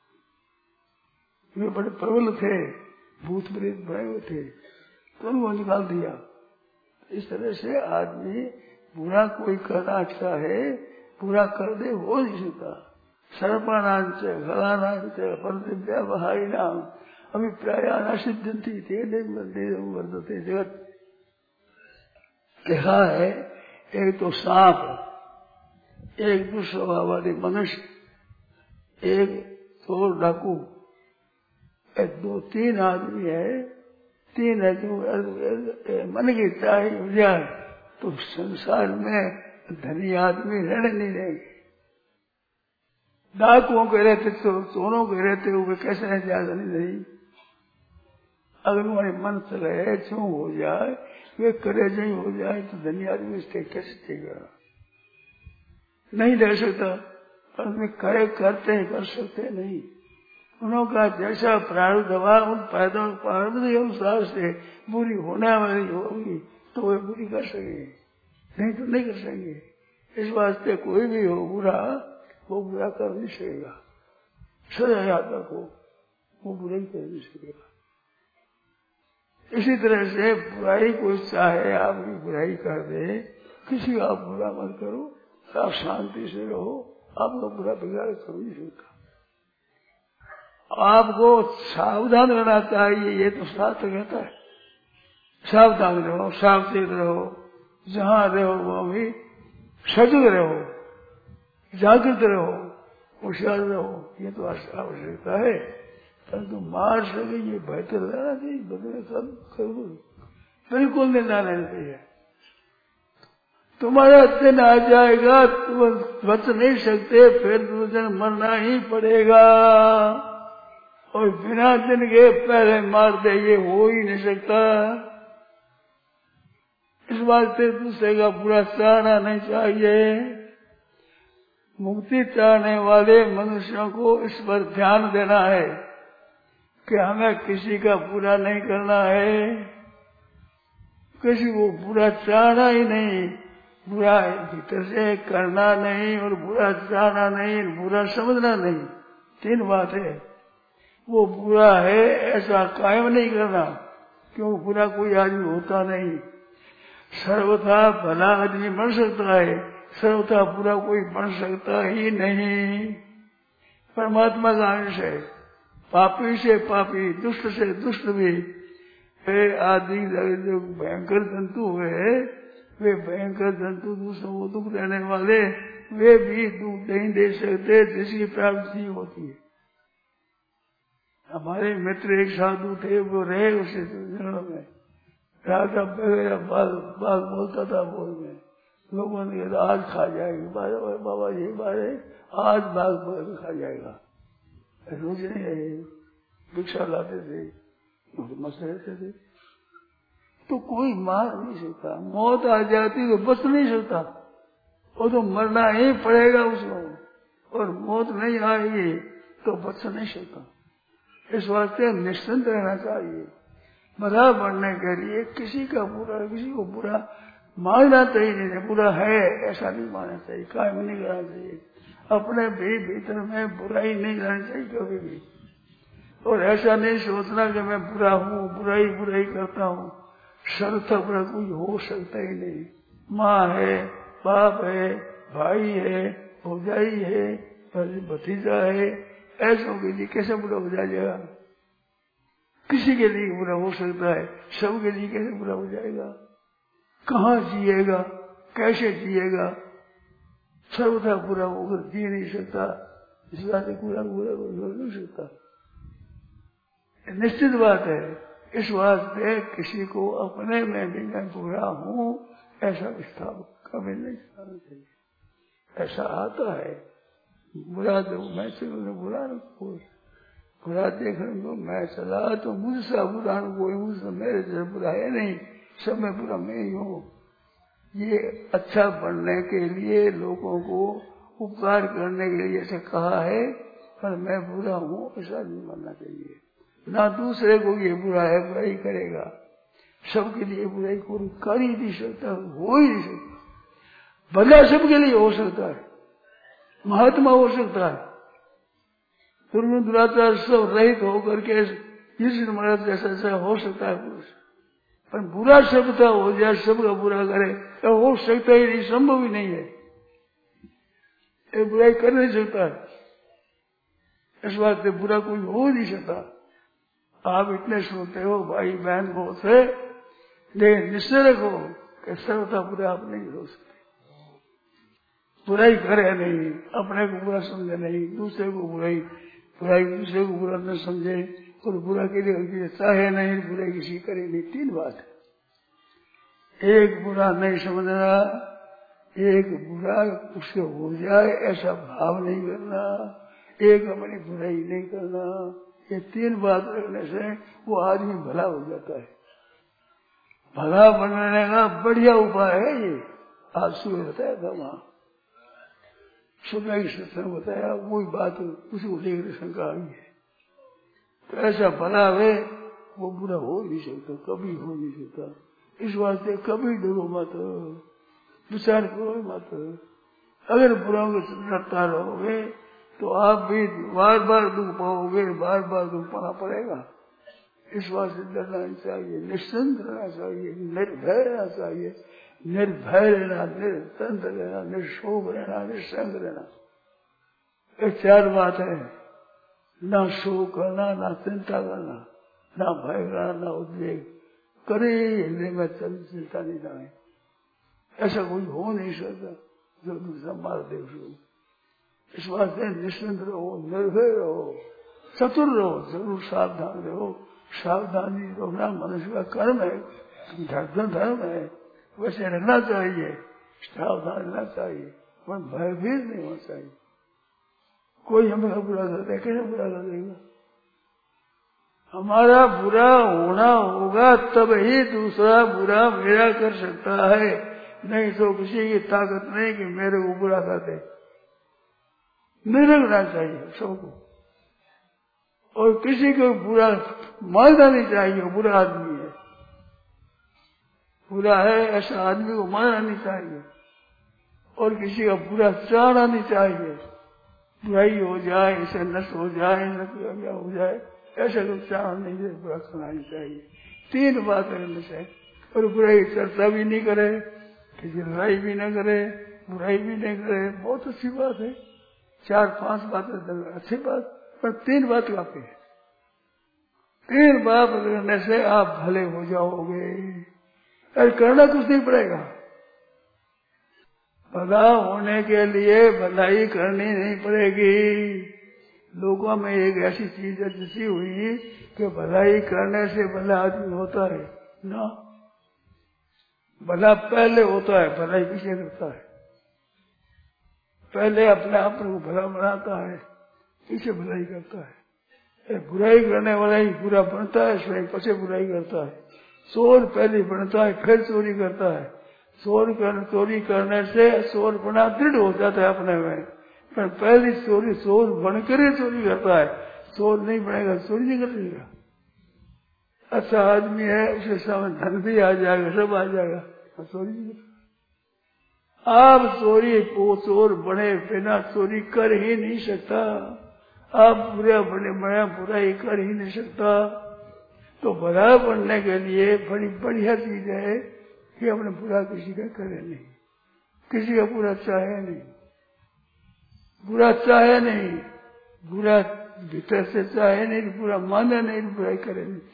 वे बड़े प्रबल थे, भूत प्रेत बने हुए थे, तो उनको निकाल दिया। इस तरह से आदमी बुरा कोई करना अच्छा है, बुरा कर दे हो नहीं सकता। सर्पानांच गलानांच परदिव्या बहाई नाम अभिप्राया सिद्धंती वर्धते जगत। कहा है एक तो सांप, एक दुस्वभाववादी मनुष्य, एक तो डाकू, एक दो तीन आदमी है, तीन है जो मन की चाहे हो जाए तो संसार में धनी आदमी रहने नहीं देंगे। डाकुओं के रहते तो चोरों के रहते हुए कैसे रह जाए नहीं। अगर हमारे मन चले छू हो जाए, वे करे नहीं हो जाए तो धनी आदमी इसके कैसे देगा। नहीं रह सकता, पर करते कर सकते नहीं। उनका जैसा प्रारब्ध हुआ उन पैदा प्रारब्ध के अनुसार से बुरी होने वाली होगी तो वे बुरी कर सकेंगे, नहीं तो नहीं कर सकेंगे। इस वास्ते कोई भी हो बुरा, वो बुरा कर नहीं सकेगा। सदा याद रखो, वो बुराई कर नहीं सकेगा। इसी तरह से बुराई कोई चाहे आपकी बुराई कर दे, किसी का आप बुरा मत करो, आप शांति से रहो, आपका बुरा बिगाड़ कर नहीं सकता। आपको सावधान रहना चाहिए, ये तो शास्त्र कहता है। सावधान रहो, सावचेत रहो, जहाँ रहो वो भी सजग रहो, जागृत रहो, होशियार रहो, ये तो आवश्यकता है। परंतु मार सके ये बेहतर रहना चाहिए, बदले सब बिल्कुल नहीं रहना चाहिए। तुम्हारा दिन आ जाएगा, तुम बच नहीं सकते, फिर दूसरे दिन मरना ही पड़ेगा। और बिना दिन के पहले मार दे ये हो ही नहीं सकता। इस वास्ते दूसरे का बुरा चाहना नहीं चाहिए। मुक्ति चाहने वाले मनुष्यों को इस पर ध्यान देना है कि हमें किसी का बुरा नहीं करना है, किसी को बुरा चाहना ही नहीं, बुरा भीतर से करना नहीं और बुरा चाहना नहीं, बुरा समझना नहीं। तीन बात है। वो बुरा है ऐसा कायम नहीं करना, क्यों बुरा कोई आदमी होता नहीं। सर्वथा भला आदमी बन सकता है, सर्वथा बुरा कोई बन सकता ही नहीं। परमात्मा का अंश है, पापी से पापी, दुष्ट से दुष्ट भी। वे आदि जो भयंकर जंतु है, वे भयंकर जंतु दूसरों को दुख देने वाले, वे भी दुख नहीं दे सकते जिसकी प्राप्ति होती है। हमारे मित्र एक साधु थे, वो रहे उसे जंगलों में, राजा बाल बोलता था, बोल में लोगों ने आज खा जाएगी बाबा जी, बारे आज बाघ खा जाएगा। रोज नहीं है, भिक्षा लाते थे, मस्त रहते थे। तो कोई मार नहीं सकता, मौत आ जाती तो बच नहीं सकता, वो तो मरना ही पड़ेगा उसको, और मौत नहीं आएगी तो बच नहीं सकता। इस वास्ते निश्चिंत रहना चाहिए। भला बनने के लिए किसी का बुरा, किसी को बुरा मानना चाहिए, बुरा है ऐसा नहीं मानना चाहिए, कायम नहीं करना चाहिए। अपने भी भीतर में बुराई नहीं करनी चाहिए कभी भी, और ऐसा नहीं सोचना कि मैं बुरा हूँ, बुराई करता हूँ। सर्वथा बुरा कोई हो सकता ही नहीं। माँ है, बाप है, भाई है, भौजाई है, भतीजा है, ऐसों के लिए कैसे बुरा हो जाएगा? किसी के लिए बुरा हो सकता है, सबके लिए कैसे बुरा हो जाएगा? कहाँ जिएगा, कैसे जिएगा? सर्वथा बुरा होकर जी नहीं सकता, इस बात से बुरा हो नहीं सकता। निश्चित बात है। इस वास्ते किसी को अपने में भी मैं बुरा हूँ ऐसा विस्तार कभी नहीं करना चाहिए। ऐसा आता है, बुरा तो मैं चलूँ, बुरा देखने को मैं चला तो मुझसे बुरा कोई, मुझसे मेरे से बुरा है नहीं, सब में बुरा मैं ही हूँ। ये अच्छा बनने के लिए, लोगों को उपकार करने के लिए ऐसे कहा है, पर मैं बुरा हूँ ऐसा नहीं मानना चाहिए। ना दूसरे को ये बुरा है, बुराई करेगा, सबके लिए बुराई कोई कर ही नहीं सकता, हो ही नहीं सकता। भला सबके लिए हो सकता है, महात्मा हो सकता है, दुराचार सब रहित होकर के कृष्ण महाराज जैसा हो सकता है पुरुष। पर बुरा सबका हो जाए, सबका बुरा करे तो हो सकता ही नहीं, संभव ही नहीं है। ये बुराई कर नहीं सकता है, इस बात से बुरा कोई हो नहीं सकता। आप इतने सुनते हो भाई बहन को से, लेकिन निश्चय रखो कि सर्वथा बुरा आप नहीं हो सकते। बुराई करे नहीं, अपने को बुरा समझे नहीं, दूसरे को बुराई दूसरे को बुरा न समझे, और बुरा के लिए चाहे नहीं, बुराई किसी करे नहीं। तीन बात है, एक बुरा नहीं समझना, एक बुरा उसके हो जाए ऐसा भाव नहीं करना, एक अपनी बुराई नहीं करना। ये तीन बात रखने से वो आदमी भला हो जाता है। भला बनने का बढ़िया उपाय है ये, आज सुबह बताया था वहां। सुना ही सत्संग बताया, वही बात उसी को लेकर शंका आई है। तो ऐसा भला है वो बुरा हो नहीं सकता, कभी हो नहीं सकता। इस वास्ते कभी डरो मत, विचार करो मत। अगर बुराओं के डरता रहोगे तो आप भी बार बार दुख पाओगे, बार बार दुख पाना पड़ेगा। इस वास्ते डरना नहीं चाहिए, निश्चिंत रहना चाहिए, निर्भय रहना चाहिए। निर्भय रहना, निरतंत्र रहना, निशोक रहना, निसंग रहना, ये चार बात है। ना शोक करना, ना चिंता करना, ना भय करना, ना उद्वेग करे, हृदय में चिंता नहीं जाए। ऐसा कोई हो नहीं सकता जो दूसरा मार दे उसको। इस वास्ते निश्चिंत रहो, निर्भय रहो, चतुर रहो, जरूर सावधान रहो। सावधानी रखना मनुष्य का कर्म है, धर्म है, वैसे रहना चाहिए, सावधान रहना चाहिए, पर भयभीत नहीं होना चाहिए। कोई हमें बुरा कर दे, कैसे बुरा कर देगा? हमारा बुरा होना होगा तब ही दूसरा बुरा मेरा कर सकता है, नहीं तो किसी की ताकत नहीं कि मेरे को बुरा कर दे। नहीं रखना चाहिए सबको, और किसी को बुरा मानना नहीं चाहिए। बुरा आदमी है, बुरा है ऐसा आदमी को मानना नहीं चाहिए, और किसी का बुरा चाहना नहीं चाहिए। बुराई हो जाए, इसे नष्ट हो जाए, क्या हो जाए, ऐसा कुछ चाहना नहीं है, बुरा करना नहीं चाहिए। तीन बात करनी चाहिए, और बुराई चर्चा भी नहीं करे, किसी लड़ाई भी न करे, बुराई भी नहीं करे, बहुत अच्छी बात है। 4-5 बातें अच्छी बात, पर 3 बात काफी है। 3 बात करने से आप भले हो जाओगे, और करना कुछ नहीं पड़ेगा। भला होने के लिए भलाई करनी नहीं पड़ेगी। लोगों में एक ऐसी चीज जैसी हुई कि भलाई करने से भला आदमी होता है ना, भला पहले होता है, भलाई पीछे करता है। पहले अपने आप को भला बनाता है, पीछे भलाई करता है। बुराई करने वाला ही बुरा बनता है, स्वयं पीछे बुराई करता है। चोर पहले बनता है, फिर चोरी करता है। चोरी करने से चोर बना दृढ़ हो जाता है अपने में, पर पहली चोरी चोर बनकर ही चोरी करता है। चोर नहीं बनेगा, चोरी नहीं करेगा। अच्छा आदमी है, उसके सामने धन भी आ जाएगा, सब आ जाएगा, पर चोरी नहीं करता। आप चोर बने बिना चोरी कर ही नहीं सकता। आप बुरा बने बिना बुराई कर ही नहीं सकता। तो भला बनने के लिए बड़ी बढ़िया चीज है कि अपने बुरा किसी का करे नहीं, किसी का बुरा चाहे नहीं, बुरा चाहे नहीं, बुरा भीतर से चाहे नहीं, बुरा माने नहीं, बुराई करे नहीं।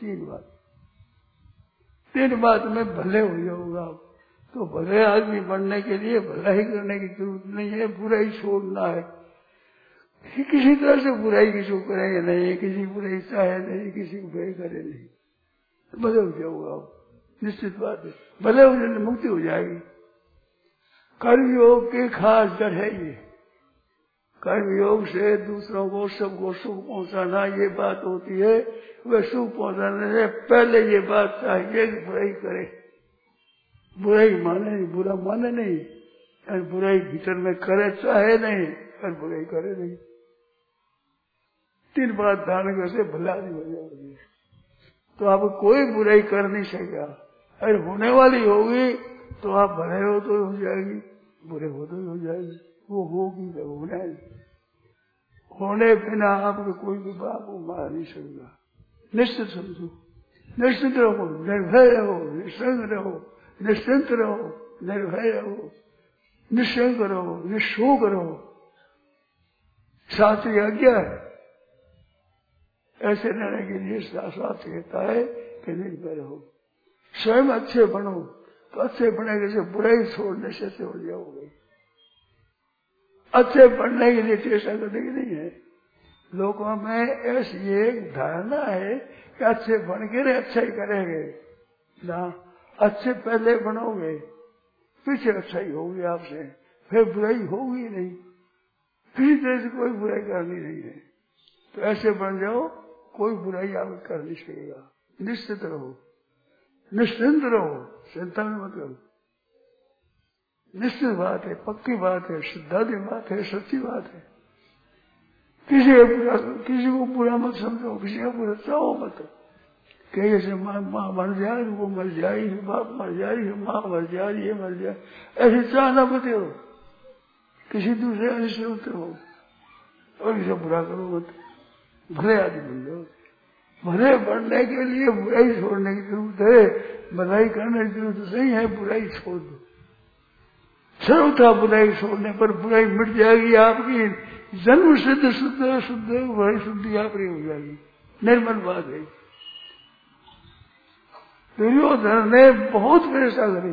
3 बात में भले हो जाओगा। तो भले आदमी बनने के लिए भलाई करने की जरूरत नहीं है, बुराई छोड़ना है। किसी तरह से बुराई किसी को करेंगे नहीं, किसी को बुराई चाहे नहीं, किसी को बुराई करे नहीं, भले हो जाओगा आप, निश्चित बात है। भले हो जाने मुक्ति हो जाएगी। कर्मयोग की खास जड़ है ये। कर्मयोग से दूसरों को सबको सुख पहुंचाना ये बात होती है। वह सुख पहुंचाने से पहले ये बात चाहिए कि बुराई करे, बुराई माने नहीं, बुरा माने नहीं, और बुराई भीतर में करे चाहे नहीं, और बुराई करे नहीं। 3 बात धारण करके भला नहीं हो जाएगी। तो आप कोई बुराई कर नहीं सकेगा। अगर होने वाली होगी तो आप भले हो तो हो जाएगी, बुरे हो तो हो जाएगी। वो होगी तो होने बिना आपको कोई भी बाप को मार नहीं सकता। निश्चित समझो, निश्चित रहो, निर्भय रहो, निसंग रहो, निश्चिंत रहो, निर्भय रहो, निसंग रहो, निशोक रहो। शास्त्र की आज्ञा है ऐसे रहने के लिए। शास्त्र कहता है कि निर्भय रहो, स्वयं अच्छे बनो। तो अच्छे बनेगे से बुराई छोड़ने से अच्छे हो जाओगे। अच्छे बनने के लिए चेष्टा करने की नहीं है। लोगों में ऐसी एक धारणा है कि अच्छे बन के अच्छा ही करेंगे ना। अच्छे पहले बनोगे, पीछे अच्छा ही होगी आपसे, फिर बुराई होगी नहीं। किसी तरह से कोई बुराई करनी नहीं है। तो ऐसे बन जाओ, कोई बुराई आप कर नहीं सकेगा। निश्चित रहो, निश्चिंत रहो, चिंता में मत करो। निश्चित बात है, पक्की बात है, सिद्धांत बात है, सच्ची बात है। किसी को पूरा मत समझो, किसी का पूरा चाहो मत। कहीं से माँ मर जाए, वो मर जाएगी, बाप मर जाएगी, माँ मर जाए, ये मर जाए, ऐसे चाहना मत हो, किसी दूसरे आदमी से उतरो और इसे बुरा करो मत। भले आदमी बन जाओ। भले बनने के लिए बुराई छोड़ने की जरूरत है, भलाई करने की जरूरत नहीं है, बुराई छोड़ दो। सर्वथा बुराई छोड़ने पर बुराई मिट जाएगी, आपकी जन्म सिद्ध शुद्ध शुद्ध बुराई शुद्धि आपकी हो जाएगी। निर्मल बात है। दुर्योधन ने बहुत चेष्टा करी,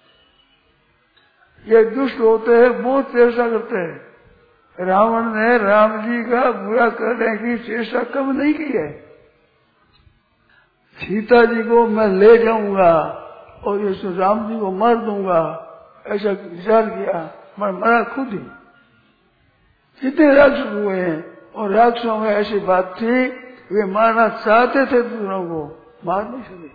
ये दुष्ट होते हैं, बहुत चेष्टा करते हैं। रावण ने राम जी का बुरा करने की चेष्टा कब नहीं की है। सीता जी को मैं ले जाऊंगा और इस राम जी को मार दूंगा, ऐसा विचार किया, मैं मरा खुद ही। जितने राक्षस हुए हैं, और राक्षसों में ऐसी बात थी, वे मारना चाहते थे दूसरों को, मार नहीं सके।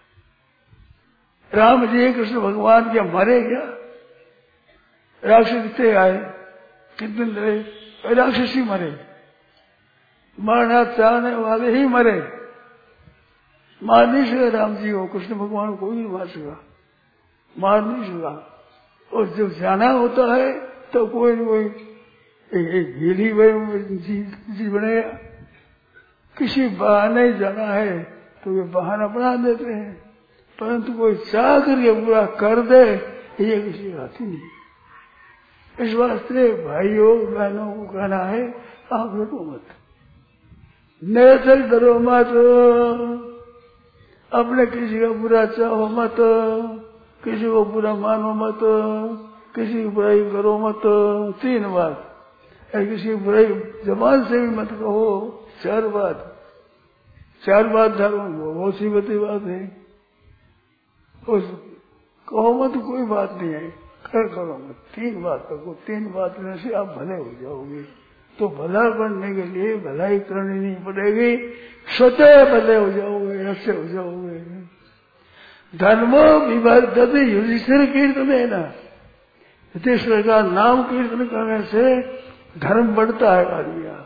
राम जी कृष्ण भगवान क्या मरे क्या? राक्षस कितने आए, कितने लड़े, राक्षस ही मरे। मारना चाहने वाले ही मरे, मार नहीं सके राम जी को, कृष्ण भगवान को कोई नहीं मार सका, मार नहीं सका। और जब जाना होता है तो कोई गीली जी बनेगा, किसी बहाने जाना है तो वे बहाना बना देते हैं, परंतु कोई चाह करके बुरा कर दे ये किसी बात ही नहीं। इस वास्ते भाइयों बहनों को कहना है, आप डरो मत, नेचर डरो मत, अपने किसी का बुरा चाहो मत, किसी को बुरा मानो मत, किसी की बुराई करो मत। तीन बात, किसी की बुराई जबान से भी मत कहो। चार बात धर्म वो सीमती बात है, कहो मत कोई बात नहीं है, करो मत। तीन बात करो, तीन बात करने से आप भले हो जाओगे। तो भला बनने के लिए भलाई करनी नहीं पड़ेगी, स्वतः भले हो जाओगे, ऐसे हो जाओगे। धर्मो विवर्धते युधिष्ठिर कीर्तन है ना, युधिष्ठिर का नाम कीर्तन करने से धर्म बढ़ता है आदमी का।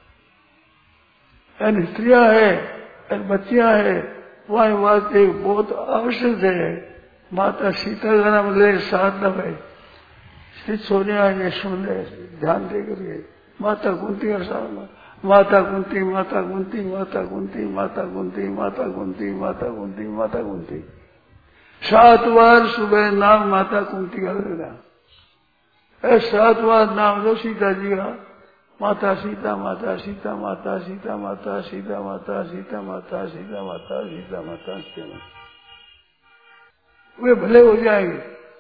स्त्रियां है, बच्चियां है, वहां वास्ते बहुत आवश्यक है। माता सीता का नाम ले, साथ है, श्री सोनिया ने सुन ले, ध्यान दे करके। माता कुंती का सामना, माता कुंती, माता कुंती, माता कुंती, माता कुंती, माता कुंती, माता कुंती, माता कुंती। 7 बार सुबह नाम माता कुंती का लेना, 7 बार नाम लो सीता जी का, माता सीता, माता सीता, माता सीता, माता सीता, माता सीता, माता सीता, माता सीता, माता सीता, वे भले हो जाएंगे।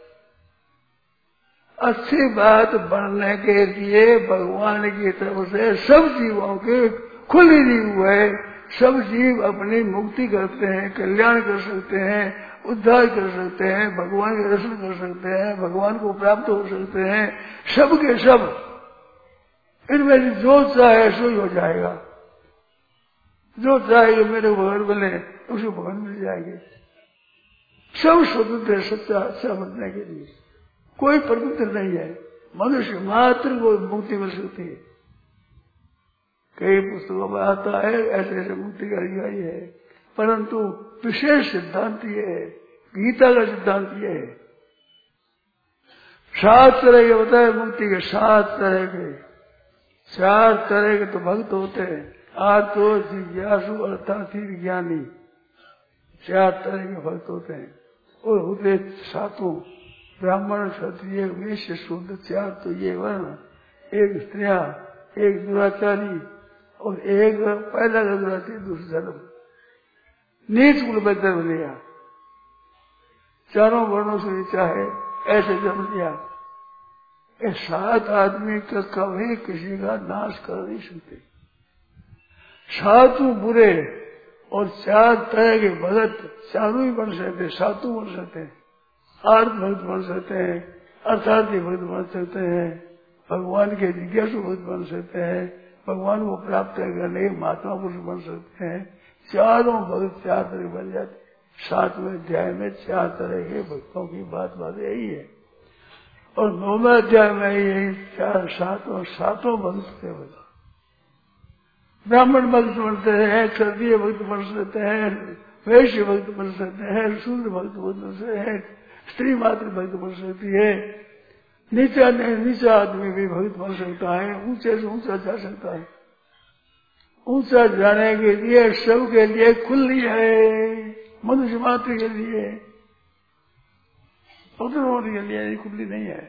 अच्छी बात बढ़ने के लिए भगवान की तरफ से सब जीवों के खुली दी हुए, सब जीव अपनी मुक्ति करते हैं, कल्याण कर सकते हैं, उद्धार कर सकते हैं, भगवान के दर्शन कर सकते हैं, भगवान को प्राप्त हो सकते हैं। सब के सब इनमें जो चाहे सो ही हो जाएगा। जो चाहे मेरे भगवान बने उसे भगवान मिल जाएंगे। सब स्वतंत्र सच्चा अच्छा बनने के लिए कोई प्रवृत्ति नहीं है। मनुष्य मात्र को मुक्ति मिल सकती है। कई पुस्तकों में आता है ऐसे ऐसे मुक्ति का अधिकारी है, परंतु विशेष सिद्धांत ये है, गीता का सिद्धांत ये है। 7 तरह के बताए मुक्ति के, 7 तरह के। 4 तरह के तो भक्त होते हैं, आर्तो जिज्ञासु अर्थार्थी ज्ञानी, 4 तरह के भक्त होते हैं। और होते 7 ब्राह्मण क्षत्रिय वैश्य शूद्र, 4 तो ये वर्ण, 1 स्त्रियां, 1 दुराचारी और 1 पहला दुराचारी, दूसरा धर्म नीच कुल में जन्म लिया। 4 वर्णों से नीचा है, ऐसे जन्म लिया। 7 आदमी का कभी किसी का नाश कर नहीं सकते। 7 बुरे और 4 तरह के भगत, 4 ही बन सकते, 7 बन सकते हैं। आर्थ भक्त बन सकते हैं, अर्थार्थी भक्त बन सकते हैं, भगवान के जिज्ञासु भक्त बन सकते हैं, भगवान को प्राप्त करने के महात्मा पुरुष बन सकते हैं। 4 भक्त 4 तरह बन जाते। 7वें अध्याय में 4 तरह के भक्तों की बात यही है। और 9वें अध्याय में यही 4 सातों भक्त थे बोला। ब्राह्मण भक्त बनते हैं, क्षत्रिय भक्त बन सकते हैं, वैश्य भक्त बन सकते हैं, शूद्र भक्त बन सकते हैं, स्त्री मात्र भक्त बन सकती है, नीचा आदमी भी भक्त बन सकता है, ऊंचे से ऊंचा जा सकता है। ऊंचा जाने के लिए सबके लिए खुली है, मनुष्य मात्र के लिए, पत्थरों के लिए खुली नहीं है।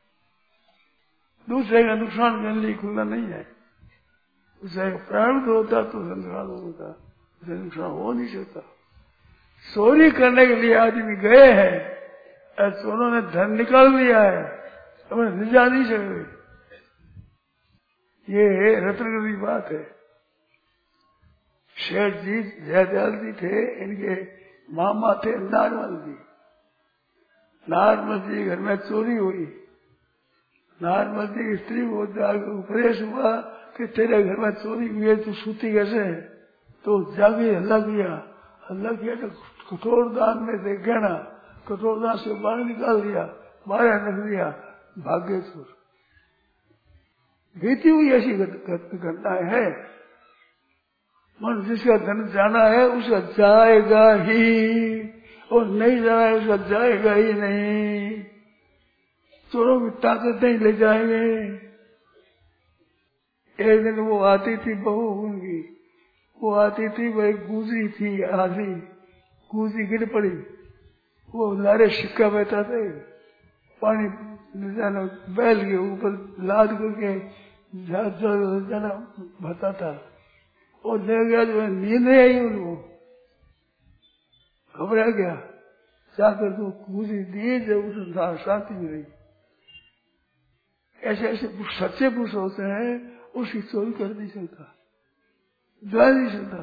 दूसरे का नुकसान करने लिए खुला नहीं है। उसे प्रारब्ध होता तो संस्कार होता, उसे नुकसान हो नहीं सकता। चोरी करने के लिए आदमी गए हैं, चोरों ने धन निकाल लिया है, हमें ले जा नहीं सकते। ये रत्न की बात है। शेठ जी जयदयाल जी थे, इनके मामा थे नारमल जी। नारमल जी घर में चोरी हुई। नारमल जी की स्त्री को उपदेश हुआ कि तेरे घर में चोरी हुई है, तू सूती कैसे है? तो जाके हल्ला किया तो कठोर दान में से गहना कठोर दान से बाहर निकाल दिया, बाहर रख दिया, भाग्य चोर। बीती हुई ऐसी घटनाएं है। मन जिसका धन जाना है उसका जाएगा ही, और नहीं जाना है उसका जाएगा ही नहीं। चोरों की ताकत नहीं ले जाएंगे। एक दिन वो आती थी बहू उनकी, वो आती थी, वही गुजरी थी आधी, गुजरी गिर पड़ी। वो लारे सिक्का बहता थे, पानी जाना बैल के ऊपर लाद करके जाना भरता था। और ले गया जो नींद नहीं आई उनको, घबरा गया, जाकर तो गुजरी दी, जब उसे शांति मिली। ऐसे ऐसे सच्चे पुरुष होते हैं, उसकी चोरी कर नहीं सकता, जा नहीं सकता।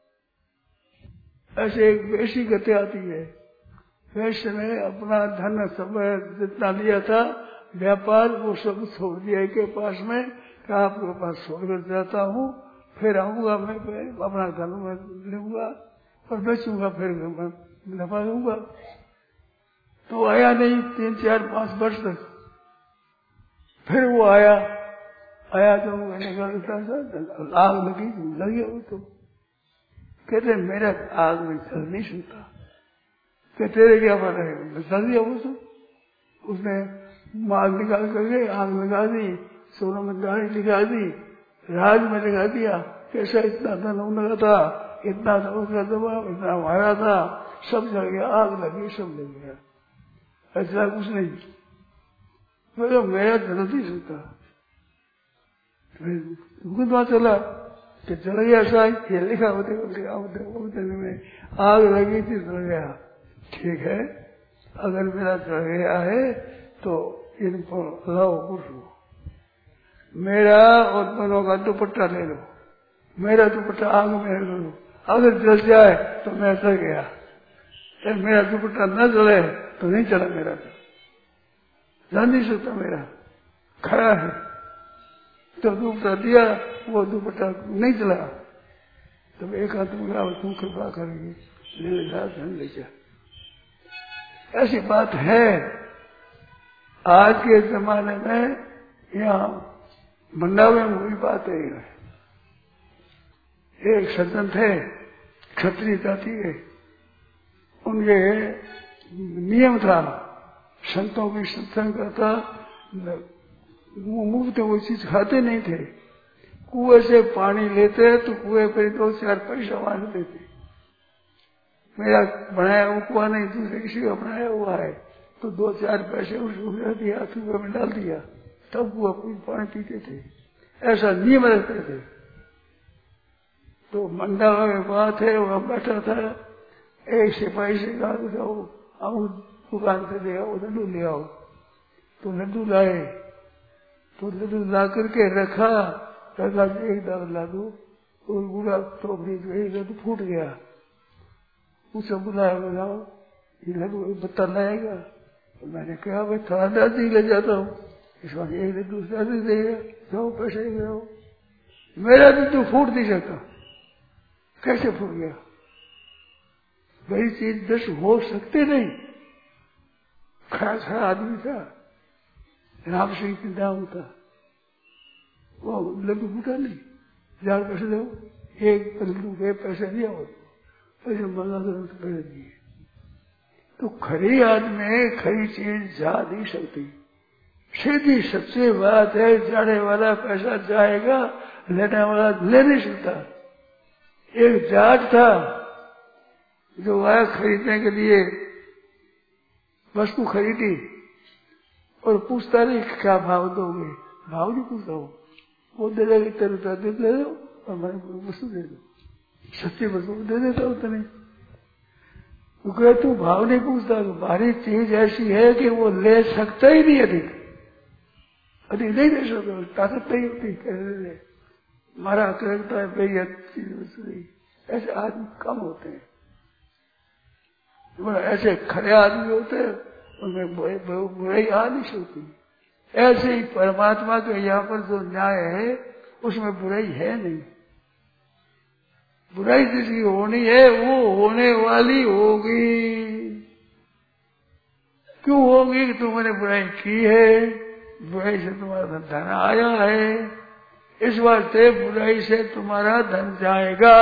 ऐसे एक वैसी गति आती है, वैश्य ने अपना धन समय जितना लिया था व्यापार वो सब छोड़ दिया के पास में, कि आपके पास छोड़कर जाता हूँ, फिर आऊंगा मैं अपना धन में लूंगा और बेचूंगा, फिर नफा दूंगा। तो आया नहीं 3, 4, 5 वर्ष तक। फिर वो आया तो मैंने कहा आग लगी वो तो कहते मेरा आग में चल नहीं सकता। कि तेरे क्या पता है? चल दिया वो तो। उसने आग निकाल करके आग लगा दी, सोना में गाड़ी लगा दी, राज में लगा दिया। कैसा इतना धन लगा था, इतना उसका दबाव, इतना मारा था, सब जल गया, आग लगी, सब लग गया। ऐसा कुछ नहीं, तो मेरा धन नहीं सकता। खुद चला कि चल गया साहब, ये लिखा होते में आग लगी थी, चल गया। ठीक है, अगर मेरा चढ़ गया है तो इन पर लाओ पूछो, मेरा और दोनों का दुपट्टा ले लो, मेरा दुपट्टा आग में ले लो। अगर जल जाए तो मैं चढ़ गया, मेरा दुपट्टा न जले तो नहीं चला मेरा, जा नहीं सकता, मेरा खड़ा है। तो दुपट्टा दिया, वो दुपट्टा नहीं चला, तो एक हाथ में तुम कृपा करेंगे ले जा, धन ले जा। ऐसी बात है। आज के जमाने में यहाँ मंडावे में हुई बात है। एक सज्जन थे, क्षत्रिय जाति के, उनके नियम था, संतों की सत्संग करता, मुफ्त वो चीज खाते नहीं थे। कुएं से पानी लेते तो कुएं पर 2-4 पैसा मांग देते। मेरा बनाया हुआ कुआ नहीं, दूसरे किसी का बनाया हुआ है, तो 2-4 पैसे उसको दिया, कुएं में डाल दिया, तब वो पानी पीते थे। ऐसा नियम रखते थे। तो मंडावा में बात है, वहां बैठा था, एक सिपाही से कहा जाओ आओ दुकान से ले आओ, लड्डू ले आओ। तो लड्डू लाए, तो लड्डू ला करके रखा एक दाल लाडू, और बुरा टोकरी लड्डू फूट गया। उसे बुलाया, बुलाओ ये लड्डू बत्ता लाएगा। तो मैंने कहा भाई थोड़ा दादी ले जाता हूँ, इस बार एक लड्डू दादी देगा, जाओ पैसे जाओ। मेरा लड्डू फूट नहीं सकता। कैसे फूट गया? वही चीज 10 हो सकते नहीं। खड़ा खड़ा आदमी था, राम सिंह की नाम था, वो लड्डू फूटा नहीं, 1000 पैसे दो, एक लड्डू के पैसे दिया, वो पैसे मंगा कर पैसे दिए। तो खरी आदमी खरी चीज जा नहीं सकती, सीधी सच्ची बात है। जाने वाला पैसा जाएगा, लेने वाला ले नहीं सकता। एक जाट था जो आया खरीदने के लिए, वस्तु खरीदी और पूछता नहीं क्या भाव दोगे, भाव नहीं पूछता हूँ, वो दे देगा, इतने रुपया दे दो और मैंने वस्तु दे दो, सच्ची वस्तु दे देता हूँ। नहीं क्योंकि तू भाव नहीं पूछता, तुम्हारी चीज ऐसी है कि वो ले सकता ही नहीं, अधिक नहीं दे सकता, ताकत नहीं होती, कैसे दे, हमारा लगता है भाई अच्छी वस्तु नहीं। ऐसे आदमी कम होते हैं, ऐसे खड़े आदमी होते हैं, उनमें बुराई आ नहीं सकती। ऐसे ही परमात्मा के यहाँ पर जो न्याय है उसमें बुराई है नहीं। बुराई जिसकी होनी है वो होने वाली होगी। क्यों होगी कि तुमने बुराई की है, बुराई से तुम्हारा धन आया है, इस वास्ते बुराई से तुम्हारा धन जाएगा,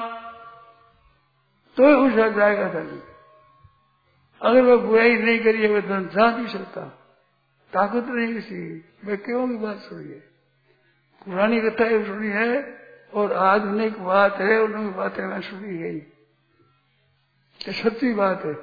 तो उसे जाएगा धन। अगर वह बुराई नहीं करिए वह धन जा नहीं सकता, ताकत नहीं किसी। मैं क्यों की बात सुनिए, पुरानी कथाएं सुनी है और आधुनिक बात है, उनकी बातें मैं सुनी गई, ये सच्ची बात है,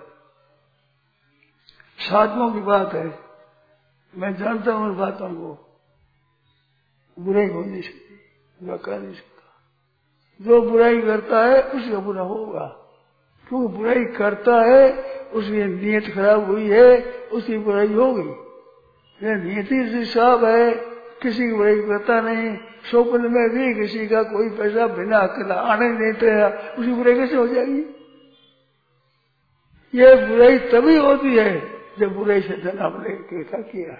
साधुओं की बात है। मैं जानता हूं उन बातों को, बुराई हो नहीं सकती, बुरा कर नहीं सकता। जो बुराई करता है उसका बुरा होगा, क्यों बुराई करता है उसकी नीयत खराब हुई है, उसकी बुराई होगी। यह नीति से साफ है, किसी की बुराई करता नहीं। स्वप्न में भी किसी का कोई पैसा बिना अकेला आने नहीं देता, उसकी बुराई कैसे हो जाएगी? यह बुराई तभी होती है जब बुराई से धन आपने इकट्ठा किया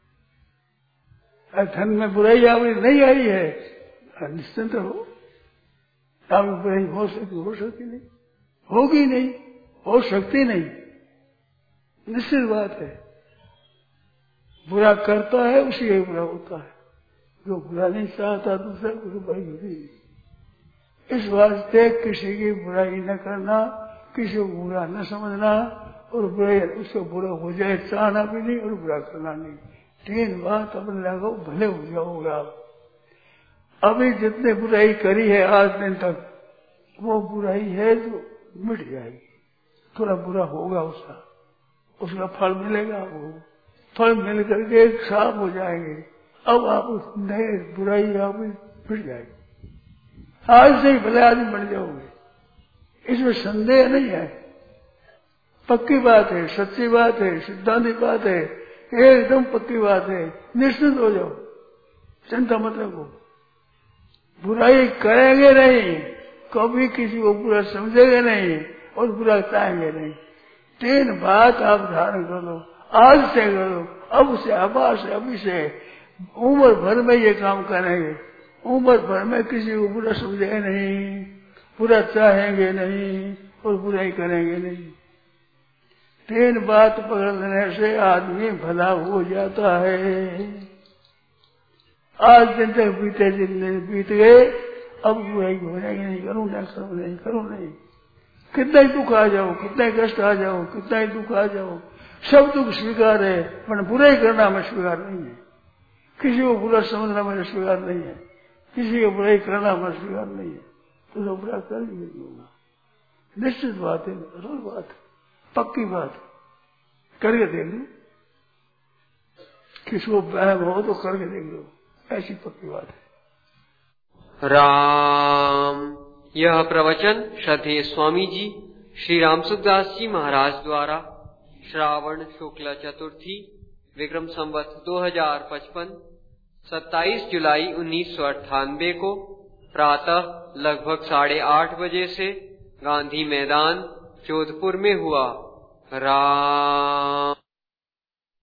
है। धन में बुराई आपने नहीं आई है, निश्चिंत हो, आप बुराई हो सकती नहीं, होगी नहीं, हो सकती नहीं, निश्चित बात है। बुरा करता है उसी का बुरा होता है, जो बुरा नहीं चाहता दूसरा को बुराई होती है। इस वास्ते किसी की बुराई न करना, किसी को बुरा न समझना, और बुराई उसको बुरा हो जाए चाहना भी नहीं और बुरा करना नहीं। 3 बात अपने लगाओ, भले हो जाओगे आप। अभी जितने बुराई करी है आज दिन तक, वो बुराई है जो मिट जाएगी, थोड़ा बुरा होगा उसका फल मिलेगा, वो फल मिल करके साफ हो जाएंगे। अब आप उस नए बुराई आप मिट जाएगी, आज से ही भले आदमी बन जाओगे, इसमें संदेह नहीं है। पक्की बात है, सच्ची बात है, सिद्धांतिक बात है, एकदम पक्की बात है। निश्चिंत हो जाओ, चिंता मत रखो, बुराई करेंगे नहीं, कभी किसी को बुरा समझेंगे नहीं और बुरा चाहेंगे नहीं। 3 बात आप धारण कर लो, आज से करो, अब से, अब से, अभी से, उम्र भर में ये काम करेंगे। उम्र भर में किसी को बुरा समझेंगे नहीं, बुरा चाहेंगे नहीं और बुराई करेंगे नहीं। 3 बात पकड़ने से आदमी भला हो जाता है। आज दिन तक बीते दिन बीत गए, अब बुराई होनेगी नहीं, करूँ नहीं। कितना ही दुख आ जाओ, कितना ही कष्ट आ जाओ, कितना ही दुख आ जाओ, सब दुख स्वीकार है, पर बुराई करना में स्वीकार नहीं है। किसी को बुरा समझना मेरा स्वीकार नहीं है, किसी को बुराई करना मेरा स्वीकार नहीं है, तो बुरा कर ही नहीं होगा। निश्चित बात है, असल बात है, पक्की बात है, करके देख लो। किसी को वहम हो तो करके देख लो, ऐसी पक्की बात है। राम। यह प्रवचन श्रद्धेय स्वामी जी श्री रामसुखदास जी महाराज द्वारा श्रावण शुक्ल चतुर्थी विक्रम संवत 2055 27 जुलाई 1998 को प्रातः लगभग 8:30 बजे से गांधी मैदान जोधपुर में हुआ। राम।